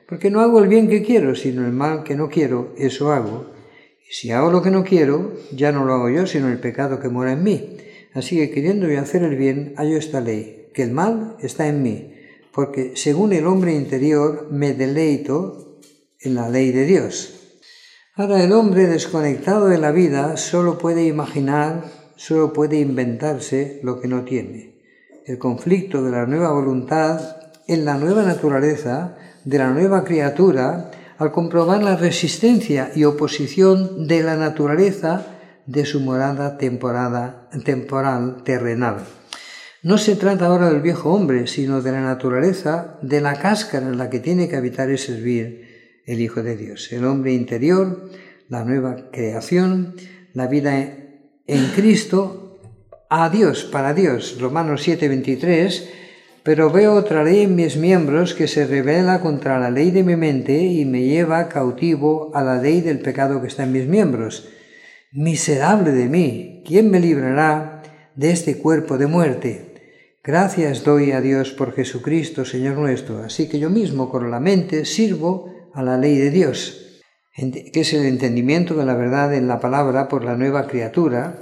Porque no hago el bien que quiero, sino el mal que no quiero, eso hago. Y si hago lo que no quiero, ya no lo hago yo, sino el pecado que mora en mí. Así que queriendo yo hacer el bien, hallo esta ley, que el mal está en mí, porque según el hombre interior me deleito en la ley de Dios. Ahora el hombre desconectado de la vida solo puede imaginar, solo puede inventarse lo que no tiene. El conflicto de la nueva voluntad en la nueva naturaleza, de la nueva criatura, al comprobar la resistencia y oposición de la naturaleza de su morada temporada, temporal, terrenal. No se trata ahora del viejo hombre, sino de la naturaleza, de la cáscara en la que tiene que habitar y servir el Hijo de Dios. El hombre interior, la nueva creación, la vida en Cristo, a Dios, para Dios. Romanos siete veintitrés, pero veo otra ley en mis miembros que se rebela contra la ley de mi mente y me lleva cautivo a la ley del pecado que está en mis miembros. Miserable de mí, ¿quién me librará de este cuerpo de muerte? Gracias doy a Dios por Jesucristo, Señor nuestro. Así que yo mismo con la mente sirvo a la ley de Dios, que es el entendimiento de la verdad en la palabra por la nueva criatura,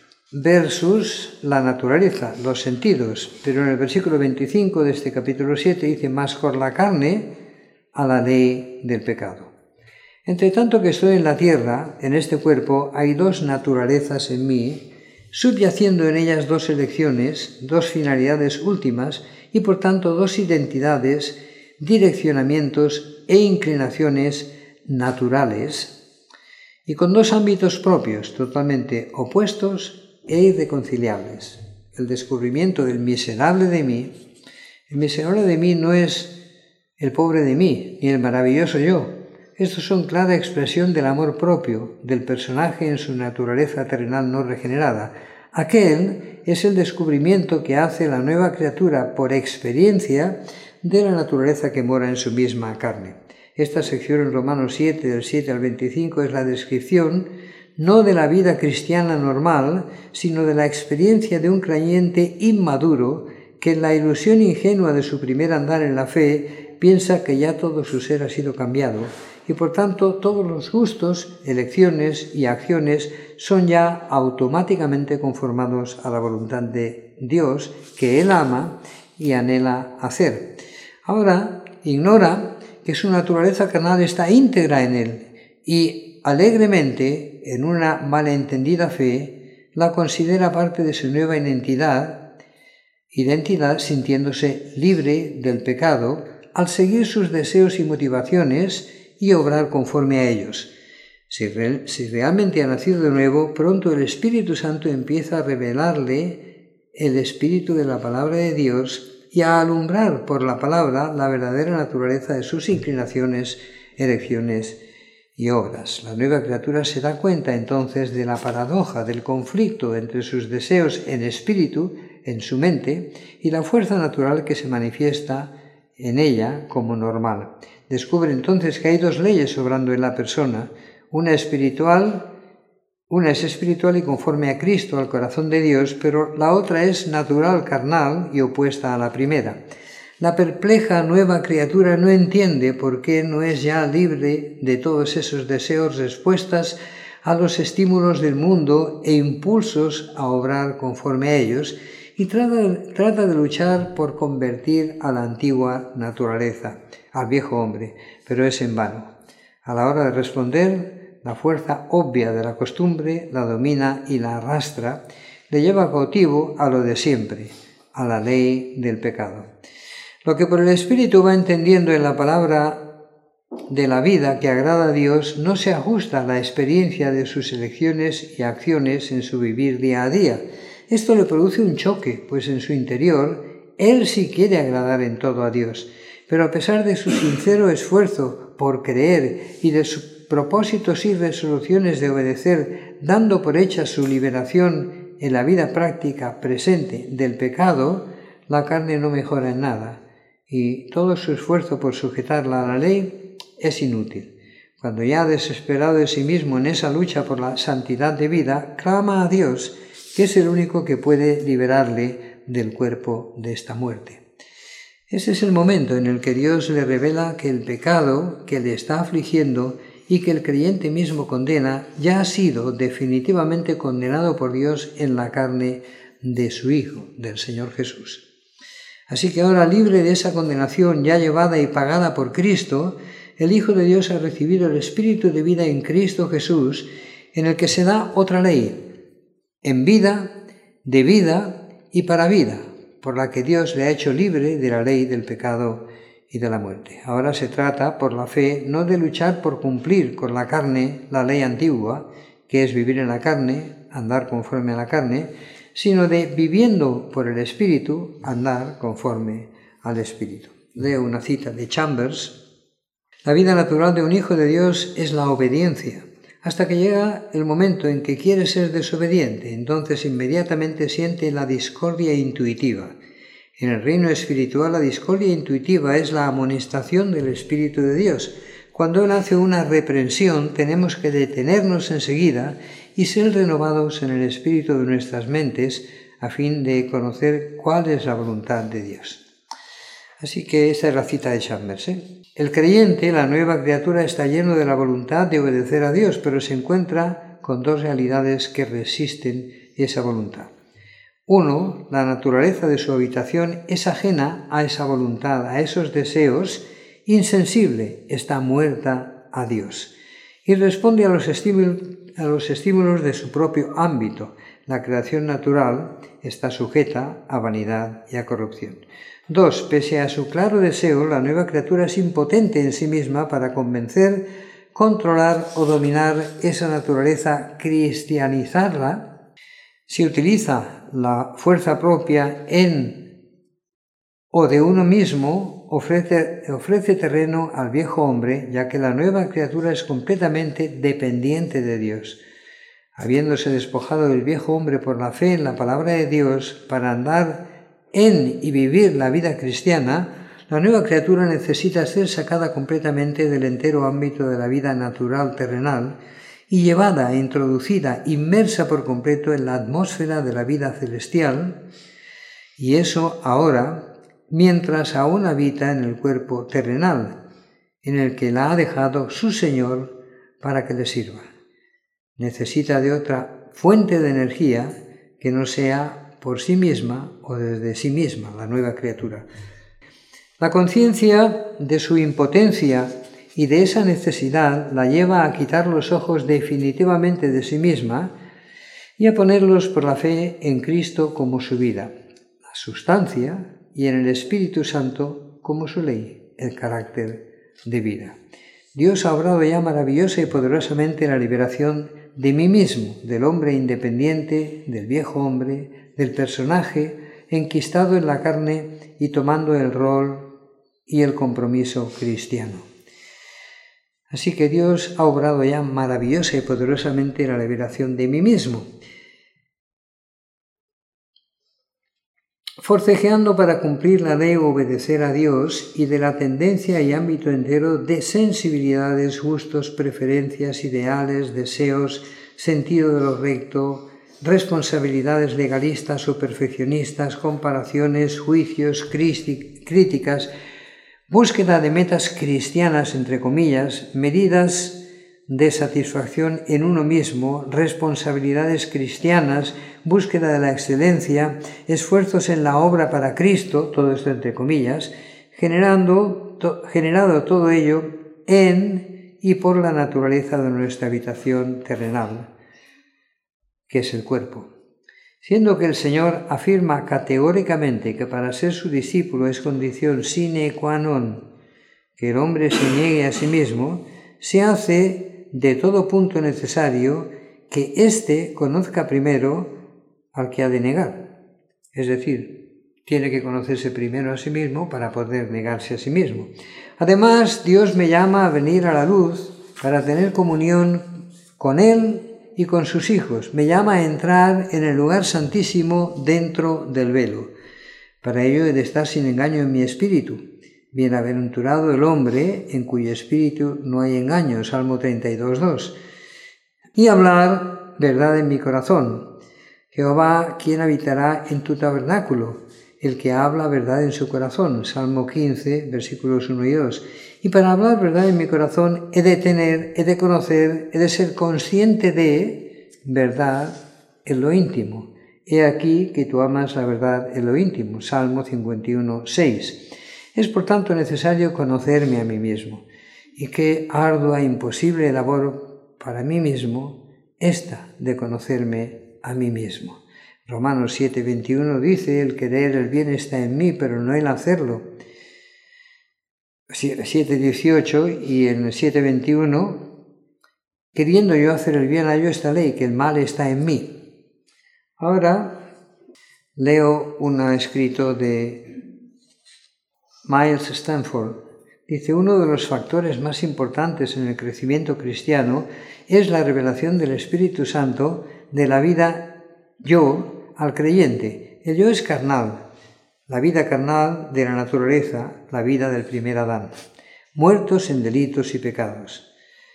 versus la naturaleza, los sentidos. Pero en el versículo veinticinco de este capítulo siete dice, más por la carne a la ley del pecado. Entre tanto que estoy en la tierra, en este cuerpo, hay dos naturalezas en mí, subyaciendo en ellas dos elecciones, dos finalidades últimas y por tanto dos identidades, direccionamientos e inclinaciones naturales, y con dos ámbitos propios, totalmente opuestos e irreconciliables. El descubrimiento del miserable de mí. El miserable de mí no es el pobre de mí, ni el maravilloso yo. Estos son clara expresión del amor propio del personaje en su naturaleza terrenal no regenerada. Aquel es el descubrimiento que hace la nueva criatura por experiencia de la naturaleza que mora en su misma carne. Esta sección en Romanos siete, del siete al veinticinco, es la descripción no de la vida cristiana normal, sino de la experiencia de un creyente inmaduro que en la ilusión ingenua de su primer andar en la fe piensa que ya todo su ser ha sido cambiado y por tanto todos los gustos, elecciones y acciones son ya automáticamente conformados a la voluntad de Dios que Él ama y anhela hacer. Ahora ignora que su naturaleza carnal está íntegra en Él y alegremente, en una malentendida fe, la considera parte de su nueva identidad, identidad sintiéndose libre del pecado al seguir sus deseos y motivaciones y obrar conforme a ellos. Si, re, si realmente ha nacido de nuevo, pronto el Espíritu Santo empieza a revelarle el espíritu de la palabra de Dios y a alumbrar por la palabra la verdadera naturaleza de sus inclinaciones, elecciones y obras. La nueva criatura se da cuenta entonces de la paradoja del conflicto entre sus deseos en espíritu, en su mente, y la fuerza natural que se manifiesta en ella como normal. Descubre entonces que hay dos leyes obrando en la persona, una espiritual, una es espiritual y conforme a Cristo, al corazón de Dios, pero la otra es natural, carnal y opuesta a la primera. La perpleja nueva criatura no entiende por qué no es ya libre de todos esos deseos, respuestas a los estímulos del mundo e impulsos a obrar conforme a ellos, y trata, trata de luchar por convertir a la antigua naturaleza, al viejo hombre, pero es en vano. A la hora de responder, la fuerza obvia de la costumbre la domina y la arrastra, le lleva cautivo a lo de siempre, a la ley del pecado. Lo que por el Espíritu va entendiendo en la palabra de la vida que agrada a Dios no se ajusta a la experiencia de sus elecciones y acciones en su vivir día a día. Esto le produce un choque, pues en su interior él sí quiere agradar en todo a Dios, pero a pesar de su sincero esfuerzo por creer y de sus propósitos y resoluciones de obedecer, dando por hecha su liberación en la vida práctica presente del pecado, la carne no mejora en nada y todo su esfuerzo por sujetarla a la ley es inútil. Cuando ya ha desesperado de sí mismo en esa lucha por la santidad de vida, clama a Dios, que es el único que puede liberarle del cuerpo de esta muerte. Ese es el momento en el que Dios le revela que el pecado que le está afligiendo y que el creyente mismo condena ya ha sido definitivamente condenado por Dios en la carne de su Hijo, del Señor Jesús. Así que ahora, libre de esa condenación ya llevada y pagada por Cristo, el Hijo de Dios ha recibido el Espíritu de vida en Cristo Jesús, en el que se da otra ley, en vida, de vida y para vida, por la que Dios le ha hecho libre de la ley del pecado y de la muerte. Ahora se trata, por la fe, no de luchar por cumplir con la carne la ley antigua, que es vivir en la carne, andar conforme a la carne, sino de, viviendo por el Espíritu, andar conforme al Espíritu. Leo una cita de Chambers. La vida natural de un hijo de Dios es la obediencia, hasta que llega el momento en que quiere ser desobediente, entonces inmediatamente siente la discordia intuitiva. En el reino espiritual, la discordia intuitiva es la amonestación del Espíritu de Dios. Cuando Él hace una reprensión, tenemos que detenernos enseguida y ser renovados en el espíritu de nuestras mentes a fin de conocer cuál es la voluntad de Dios. Así que esta es la cita de Chambers, ¿eh? El creyente, la nueva criatura, está lleno de la voluntad de obedecer a Dios, pero se encuentra con dos realidades que resisten esa voluntad. Uno, la naturaleza de su habitación es ajena a esa voluntad, a esos deseos, insensible, está muerta a Dios y responde a los estímulos, a los estímulos de su propio ámbito. La creación natural está sujeta a vanidad y a corrupción. Dos, pese a su claro deseo, la nueva criatura es impotente en sí misma para convencer, controlar o dominar esa naturaleza, cristianizarla. Si utiliza la fuerza propia en o de uno mismo, ofrece, ofrece terreno al viejo hombre, ya que la nueva criatura es completamente dependiente de Dios. Habiéndose despojado del viejo hombre por la fe en la palabra de Dios para andar en y vivir la vida cristiana, la nueva criatura necesita ser sacada completamente del entero ámbito de la vida natural terrenal y llevada e introducida, inmersa por completo en la atmósfera de la vida celestial, y eso ahora, mientras aún habita en el cuerpo terrenal, en el que la ha dejado su Señor para que le sirva. Necesita de otra fuente de energía que no sea por sí misma o desde sí misma, la nueva criatura. La conciencia de su impotencia y de esa necesidad la lleva a quitar los ojos definitivamente de sí misma y a ponerlos por la fe en Cristo como su vida, la sustancia, y en el Espíritu Santo como su ley, el carácter de vida. Dios ha obrado ya maravillosa y poderosamente la liberación de mí mismo, del hombre independiente, del viejo hombre, del personaje enquistado en la carne y tomando el rol y el compromiso cristiano. Así que Dios ha obrado ya maravillosa y poderosamente la liberación de mí mismo, forcejeando para cumplir la ley o obedecer a Dios, y de la tendencia y ámbito entero de sensibilidades, gustos, preferencias, ideales, deseos, sentido de lo recto, responsabilidades legalistas o perfeccionistas, comparaciones, juicios, críticas, búsqueda de metas cristianas, entre comillas, medidas de satisfacción en uno mismo, responsabilidades cristianas, búsqueda de la excelencia, esfuerzos en la obra para Cristo, todo esto entre comillas, generando, to, generado todo ello en y por la naturaleza de nuestra habitación terrenal, que es el cuerpo. Siendo que el Señor afirma categóricamente que para ser su discípulo es condición sine qua non que el hombre se niegue a sí mismo, se hace de todo punto necesario que éste conozca primero al que ha de negar. Es decir, tiene que conocerse primero a sí mismo para poder negarse a sí mismo. Además, Dios me llama a venir a la luz para tener comunión con Él y con sus hijos. Me llama a entrar en el lugar santísimo dentro del velo. Para ello he de estar sin engaño en mi espíritu. Bienaventurado el hombre en cuyo espíritu no hay engaño, Salmo treinta y dos, dos. Y hablar verdad en mi corazón. Jehová, ¿quién habitará en tu tabernáculo? el que habla verdad en su corazón, Salmo quince, versículos uno y dos. Y para hablar verdad en mi corazón he de tener, he de conocer, he de ser consciente de verdad en lo íntimo. He aquí que tú amas la verdad en lo íntimo, Salmo cincuenta y uno, seis. Es por tanto necesario conocerme a mí mismo, y qué ardua e imposible labor para mí mismo esta de conocerme a mí mismo. Romanos siete, veintiuno dice, el querer el bien está en mí, pero no el hacerlo. siete, dieciocho y en el siete, veintiuno, queriendo yo hacer el bien, hallo esta ley, que el mal está en mí. Ahora leo un escrito de Miles Stanford. Dice, uno de los factores más importantes en el crecimiento cristiano es la revelación del Espíritu Santo de la vida yo al creyente. El yo es carnal, la vida carnal de la naturaleza, la vida del primer Adán, muertos en delitos y pecados.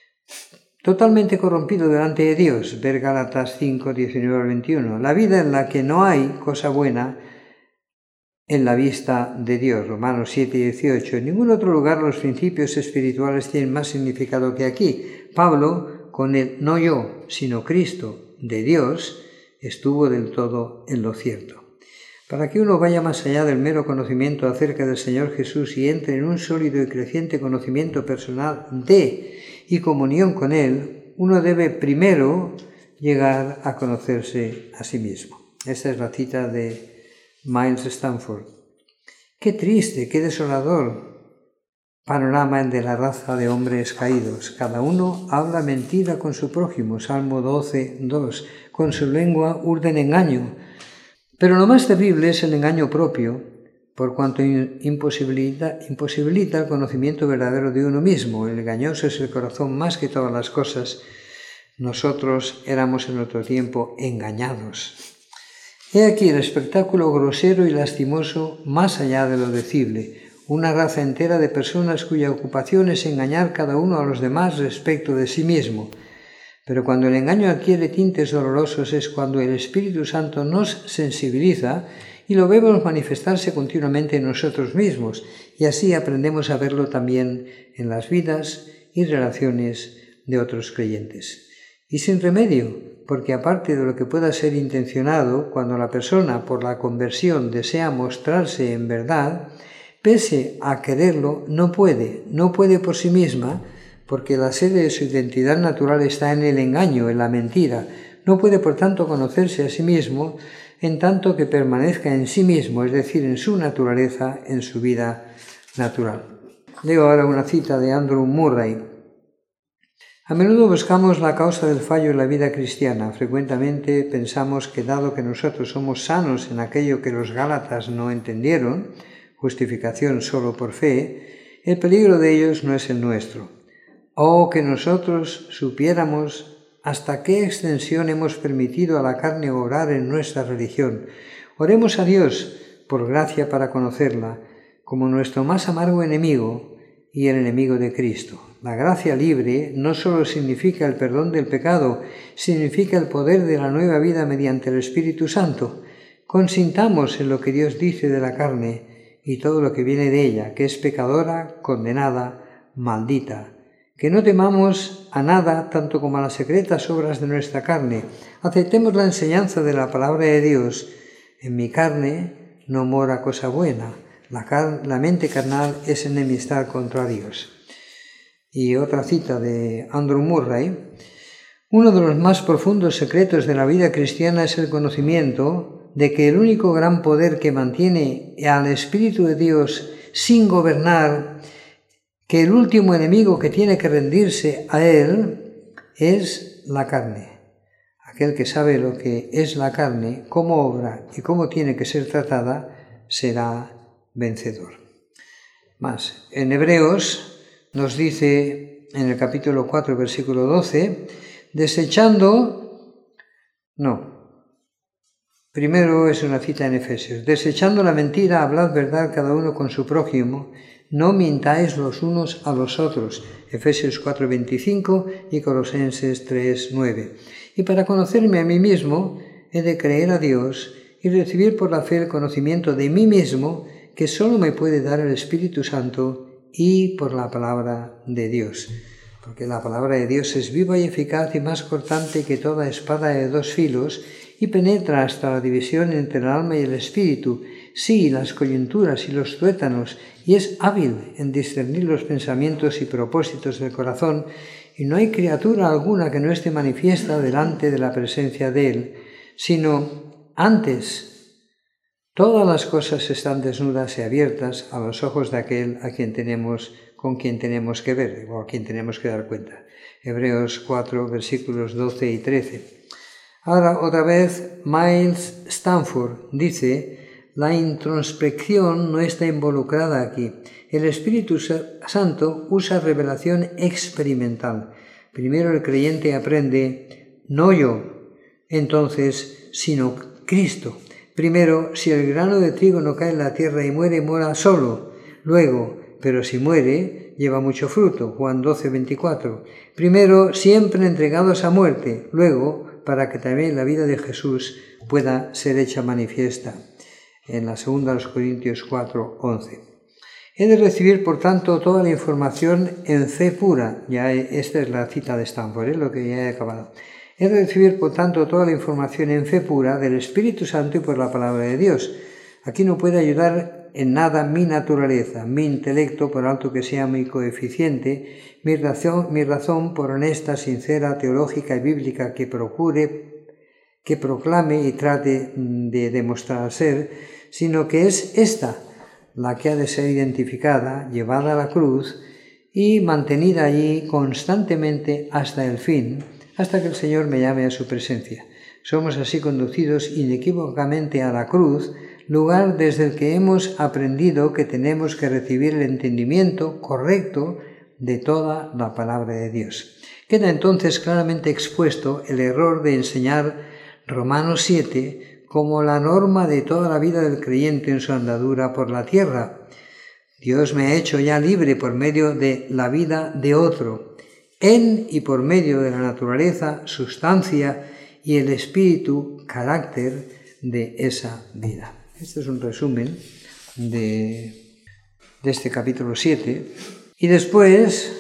Totalmente corrompido delante de Dios, ver Gálatas cinco, diecinueve al veintiuno. La vida en la que no hay cosa buena en la vista de Dios, Romanos siete, dieciocho. En ningún otro lugar los principios espirituales tienen más significado que aquí. Pablo, con el no yo, sino Cristo de Dios, estuvo del todo en lo cierto. Para que uno vaya más allá del mero conocimiento acerca del Señor Jesús y entre en un sólido y creciente conocimiento personal de y comunión con Él, uno debe primero llegar a conocerse a sí mismo. Esta es la cita de Miles Stanford. Qué triste, qué desolador panorama el de la raza de hombres caídos. Cada uno habla mentira con su prójimo, Salmo doce, dos. Con su lengua urden engaño. Pero lo más terrible es el engaño propio, por cuanto imposibilita, imposibilita el conocimiento verdadero de uno mismo. El engañoso es el corazón más que todas las cosas. Nosotros éramos en otro tiempo engañados. He aquí el espectáculo grosero y lastimoso más allá de lo decible. Una raza entera de personas cuya ocupación es engañar cada uno a los demás respecto de sí mismo. Pero cuando el engaño adquiere tintes dolorosos es cuando el Espíritu Santo nos sensibiliza y lo vemos manifestarse continuamente en nosotros mismos, y así aprendemos a verlo también en las vidas y relaciones de otros creyentes. Y sin remedio, porque aparte de lo que pueda ser intencionado, cuando la persona por la conversión desea mostrarse en verdad, pese a quererlo, no puede, no puede por sí misma, porque la sede de su identidad natural está en el engaño, en la mentira. No puede, por tanto, conocerse a sí mismo en tanto que permanezca en sí mismo, es decir, en su naturaleza, en su vida natural. Leo ahora una cita de Andrew Murray. A menudo buscamos la causa del fallo en la vida cristiana. Frecuentemente pensamos que dado que nosotros somos sanos en aquello que los Gálatas no entendieron, justificación solo por fe, el peligro de ellos no es el nuestro. Oh, que nosotros supiéramos hasta qué extensión hemos permitido a la carne obrar en nuestra religión. Oremos a Dios por gracia para conocerla, como nuestro más amargo enemigo y el enemigo de Cristo. La gracia libre no solo significa el perdón del pecado, significa el poder de la nueva vida mediante el Espíritu Santo. Consintamos en lo que Dios dice de la carne y todo lo que viene de ella, que es pecadora, condenada, maldita. Que no temamos a nada, tanto como a las secretas obras de nuestra carne. Aceptemos la enseñanza de la palabra de Dios. En mi carne no mora cosa buena. La, car- la mente carnal es enemistad contra Dios. Y otra cita de Andrew Murray. Uno de los más profundos secretos de la vida cristiana es el conocimiento de que el único gran poder que mantiene al Espíritu de Dios sin gobernar, que el último enemigo que tiene que rendirse a él es la carne. Aquel que sabe lo que es la carne, cómo obra y cómo tiene que ser tratada, será vencedor. Más, en Hebreos nos dice en el capítulo cuatro, versículo doce, desechando, no, primero es una cita en Efesios, desechando la mentira, hablad verdad cada uno con su prójimo, no mintáis los unos a los otros, Efesios cuatro, veinticinco y Colosenses tres, nueve. Y para conocerme a mí mismo, he de creer a Dios y recibir por la fe el conocimiento de mí mismo que sólo me puede dar el Espíritu Santo y por la palabra de Dios. Porque la palabra de Dios es viva y eficaz y más cortante que toda espada de dos filos y penetra hasta la división entre el alma y el espíritu, sí, las coyunturas y los tuétanos, y es hábil en discernir los pensamientos y propósitos del corazón, y no hay criatura alguna que no esté manifiesta delante de la presencia de Él, sino antes todas las cosas están desnudas y abiertas a los ojos de aquel a quien tenemos, con quien tenemos que ver, o a quien tenemos que dar cuenta. Hebreos cuatro, versículos doce y trece. Ahora, otra vez, Miles Stanford dice: la introspección no está involucrada aquí. El Espíritu Santo usa revelación experimental. Primero el creyente aprende, no yo, entonces, sino Cristo. Primero, si el grano de trigo no cae en la tierra y muere, muera solo. Luego, pero si muere, lleva mucho fruto. Juan doce, veinticuatro. Primero, siempre entregados a muerte. Luego, para que también la vida de Jesús pueda ser hecha manifiesta. En la segunda de los Corintios cuatro, once. He de recibir, por tanto, toda la información en fe pura. Ya esta es la cita de Stanford, ¿eh? Lo que ya he acabado. He de recibir, por tanto, toda la información en fe pura del Espíritu Santo y por la palabra de Dios. Aquí no puede ayudar en nada mi naturaleza, mi intelecto, por alto que sea mi coeficiente, mi razón, mi razón por honesta, sincera, teológica y bíblica que procure, que proclame y trate de demostrar ser, sino que es esta la que ha de ser identificada, llevada a la cruz y mantenida allí constantemente hasta el fin, hasta que el Señor me llame a su presencia. Somos así conducidos inequívocamente a la cruz, lugar desde el que hemos aprendido que tenemos que recibir el entendimiento correcto de toda la palabra de Dios. Queda entonces claramente expuesto el error de enseñar Romanos siete como la norma de toda la vida del creyente en su andadura por la tierra. Dios me ha hecho ya libre por medio de la vida de otro, en y por medio de la naturaleza, sustancia y el espíritu, carácter de esa vida. Este es un resumen de, de este capítulo siete. Y después,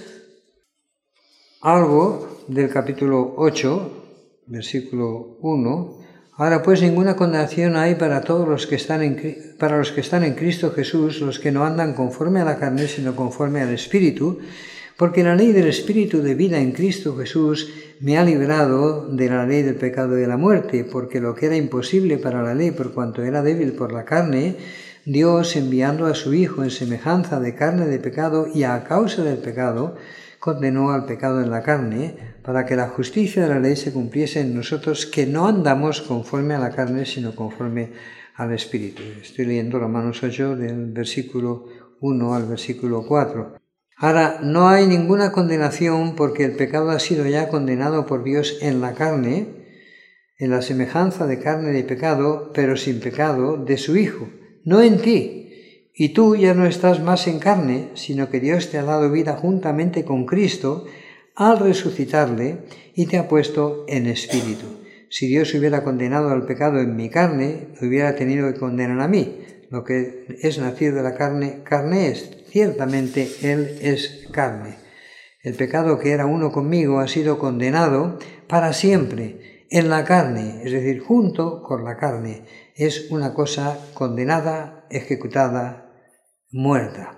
algo del capítulo ocho, versículo uno. Ahora pues ninguna condenación hay para todos los que están en, para los que están en Cristo Jesús, los que no andan conforme a la carne, sino conforme al Espíritu, porque la ley del Espíritu de vida en Cristo Jesús me ha librado de la ley del pecado y de la muerte, porque lo que era imposible para la ley por cuanto era débil por la carne, Dios, enviando a su Hijo en semejanza de carne de pecado y a causa del pecado, condenó al pecado en la carne, para que la justicia de la ley se cumpliese en nosotros, que no andamos conforme a la carne, sino conforme al Espíritu. Estoy leyendo Romanos ocho, del versículo uno al versículo cuatro. Ahora, no hay ninguna condenación porque el pecado ha sido ya condenado por Dios en la carne, en la semejanza de carne de pecado, pero sin pecado, de su Hijo, no en ti. Y tú ya no estás más en carne, sino que Dios te ha dado vida juntamente con Cristo al resucitarle y te ha puesto en espíritu. Si Dios hubiera condenado al pecado en mi carne, lo hubiera tenido que condenar a mí. Lo que es nacido de la carne, carne es. Ciertamente Él es carne. El pecado que era uno conmigo ha sido condenado para siempre en la carne, es decir, junto con la carne. Es una cosa condenada, ejecutada, muerta.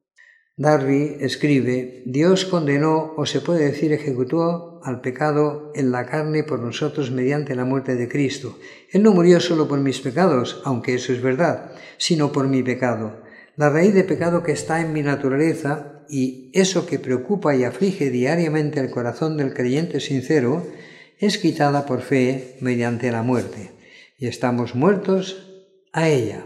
Darby escribe: Dios condenó, o se puede decir ejecutó, al pecado en la carne por nosotros mediante la muerte de Cristo. Él no murió solo por mis pecados, aunque eso es verdad, sino por mi pecado. La raíz de pecado que está en mi naturaleza y eso que preocupa y aflige diariamente el corazón del creyente sincero es quitada por fe mediante la muerte, y estamos muertos a ella.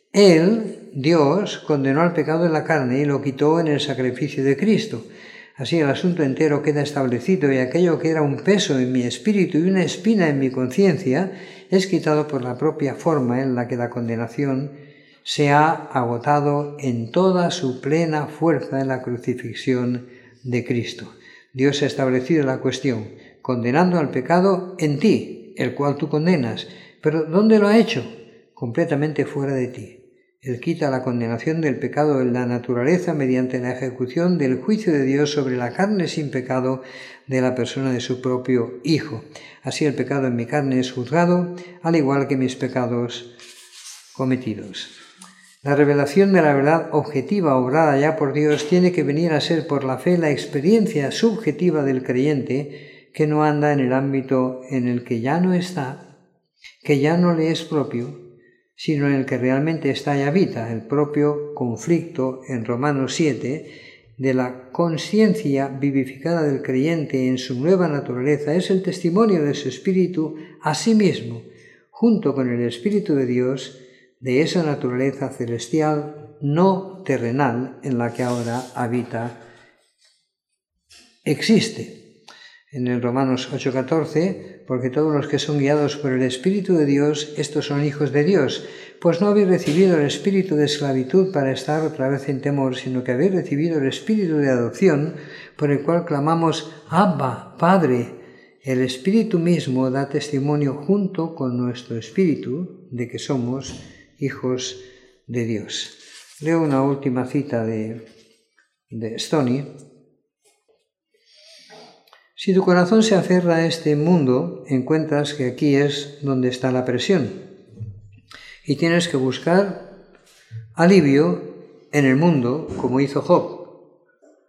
Él, Dios, condenó al pecado en la carne y lo quitó en el sacrificio de Cristo. Así el asunto entero queda establecido y aquello que era un peso en mi espíritu y una espina en mi conciencia es quitado por la propia forma en la que la condenación se ha agotado en toda su plena fuerza en la crucifixión de Cristo. Dios ha establecido la cuestión, condenando al pecado en ti, el cual tú condenas. ¿Pero dónde lo ha hecho? completamente fuera de ti. Él quita la condenación del pecado en la naturaleza mediante la ejecución del juicio de Dios sobre la carne sin pecado de la persona de su propio Hijo. Así el pecado en mi carne es juzgado, al igual que mis pecados cometidos. La revelación de la verdad objetiva obrada ya por Dios tiene que venir a ser por la fe la experiencia subjetiva del creyente que no anda en el ámbito en el que ya no está, que ya no le es propio, sino en el que realmente está y habita. El propio conflicto en Romanos siete de la conciencia vivificada del creyente en su nueva naturaleza es el testimonio de su espíritu a sí mismo, junto con el Espíritu de Dios, de esa naturaleza celestial no terrenal en la que ahora habita, existe. En el Romanos ocho catorce, porque todos los que son guiados por el Espíritu de Dios, estos son hijos de Dios, pues no habéis recibido el espíritu de esclavitud para estar otra vez en temor, sino que habéis recibido el espíritu de adopción, por el cual clamamos, Abba, Padre. El Espíritu mismo da testimonio junto con nuestro espíritu de que somos hijos de Dios. Leo una última cita de, de Stoney. Si tu corazón se aferra a este mundo, encuentras que aquí es donde está la presión y tienes que buscar alivio en el mundo, como hizo Job.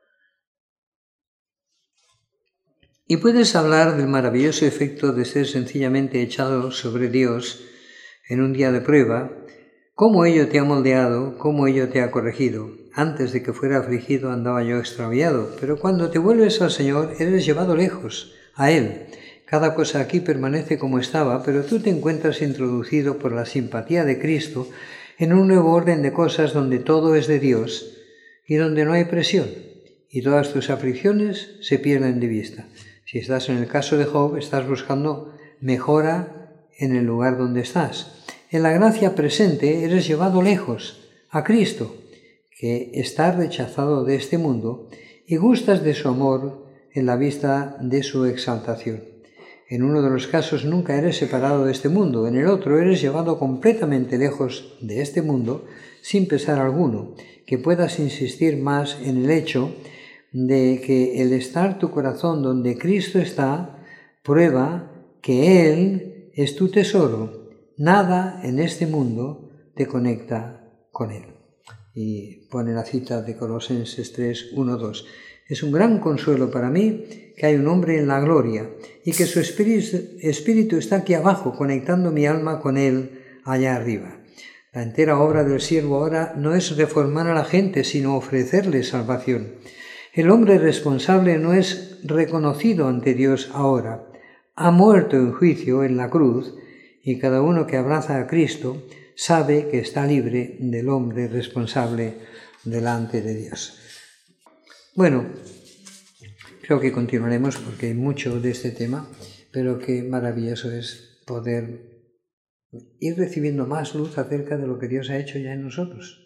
Y puedes hablar del maravilloso efecto de ser sencillamente echado sobre Dios en un día de prueba, cómo ello te ha moldeado, cómo ello te ha corregido. Antes de que fuera afligido andaba yo extraviado, pero cuando te vuelves al Señor eres llevado lejos, a Él. Cada cosa aquí permanece como estaba, pero tú te encuentras introducido por la simpatía de Cristo en un nuevo orden de cosas donde todo es de Dios y donde no hay presión, y todas tus aflicciones se pierden de vista. Si estás en el caso de Job, estás buscando mejora en el lugar donde estás. En la gracia presente eres llevado lejos, a Cristo, que está rechazado de este mundo, y gustas de su amor en la vista de su exaltación. En uno de los casos nunca eres separado de este mundo, en el otro eres llevado completamente lejos de este mundo, sin pesar alguno, que puedas insistir más en el hecho de que el estar tu corazón donde Cristo está, prueba que Él es tu tesoro. Nada en este mundo te conecta con Él. Y pone la cita de Colosenses tres, uno, dos. Es un gran consuelo para mí que hay un hombre en la gloria y que su espíritu, espíritu está aquí abajo, conectando mi alma con Él allá arriba. La entera obra del siervo ahora no es reformar a la gente, sino ofrecerle salvación. El hombre responsable no es reconocido ante Dios ahora. Ha muerto en juicio en la cruz, y cada uno que abraza a Cristo sabe que está libre del hombre responsable delante de Dios. Bueno, creo que continuaremos porque hay mucho de este tema, pero qué maravilloso es poder ir recibiendo más luz acerca de lo que Dios ha hecho ya en nosotros.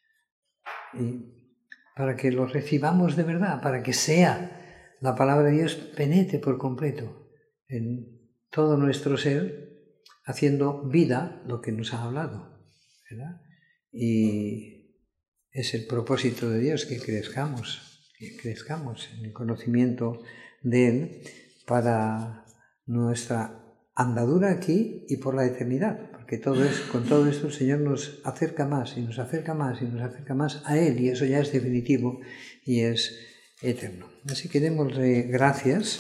Y para que lo recibamos de verdad, para que sea la palabra de Dios penetre por completo en todo nuestro ser, haciendo vida lo que nos ha hablado, ¿verdad? Y es el propósito de Dios que crezcamos, que crezcamos en el conocimiento de Él para nuestra andadura aquí y por la eternidad, porque todo es, con todo esto el Señor nos acerca más y nos acerca más y nos acerca más a Él, y eso ya es definitivo y es eterno. Así que démosle gracias.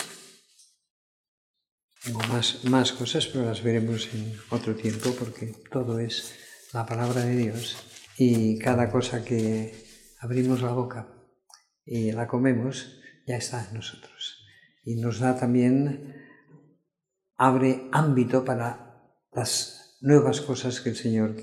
Tengo más, más cosas, pero las veremos en otro tiempo, porque todo es la palabra de Dios. Y cada cosa que abrimos la boca y la comemos, ya está en nosotros. Y nos da también, abre ámbito para las nuevas cosas que el Señor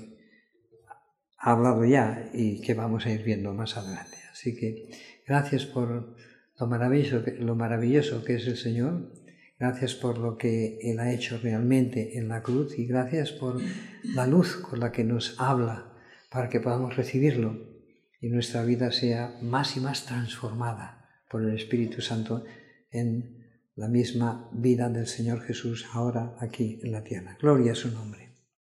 ha hablado ya y que vamos a ir viendo más adelante. Así que gracias por lo maravilloso, lo maravilloso que es el Señor. Gracias por lo que Él ha hecho realmente en la cruz y gracias por la luz con la que nos habla para que podamos recibirlo y nuestra vida sea más y más transformada por el Espíritu Santo en la misma vida del Señor Jesús ahora aquí en la tierra. Gloria a su nombre.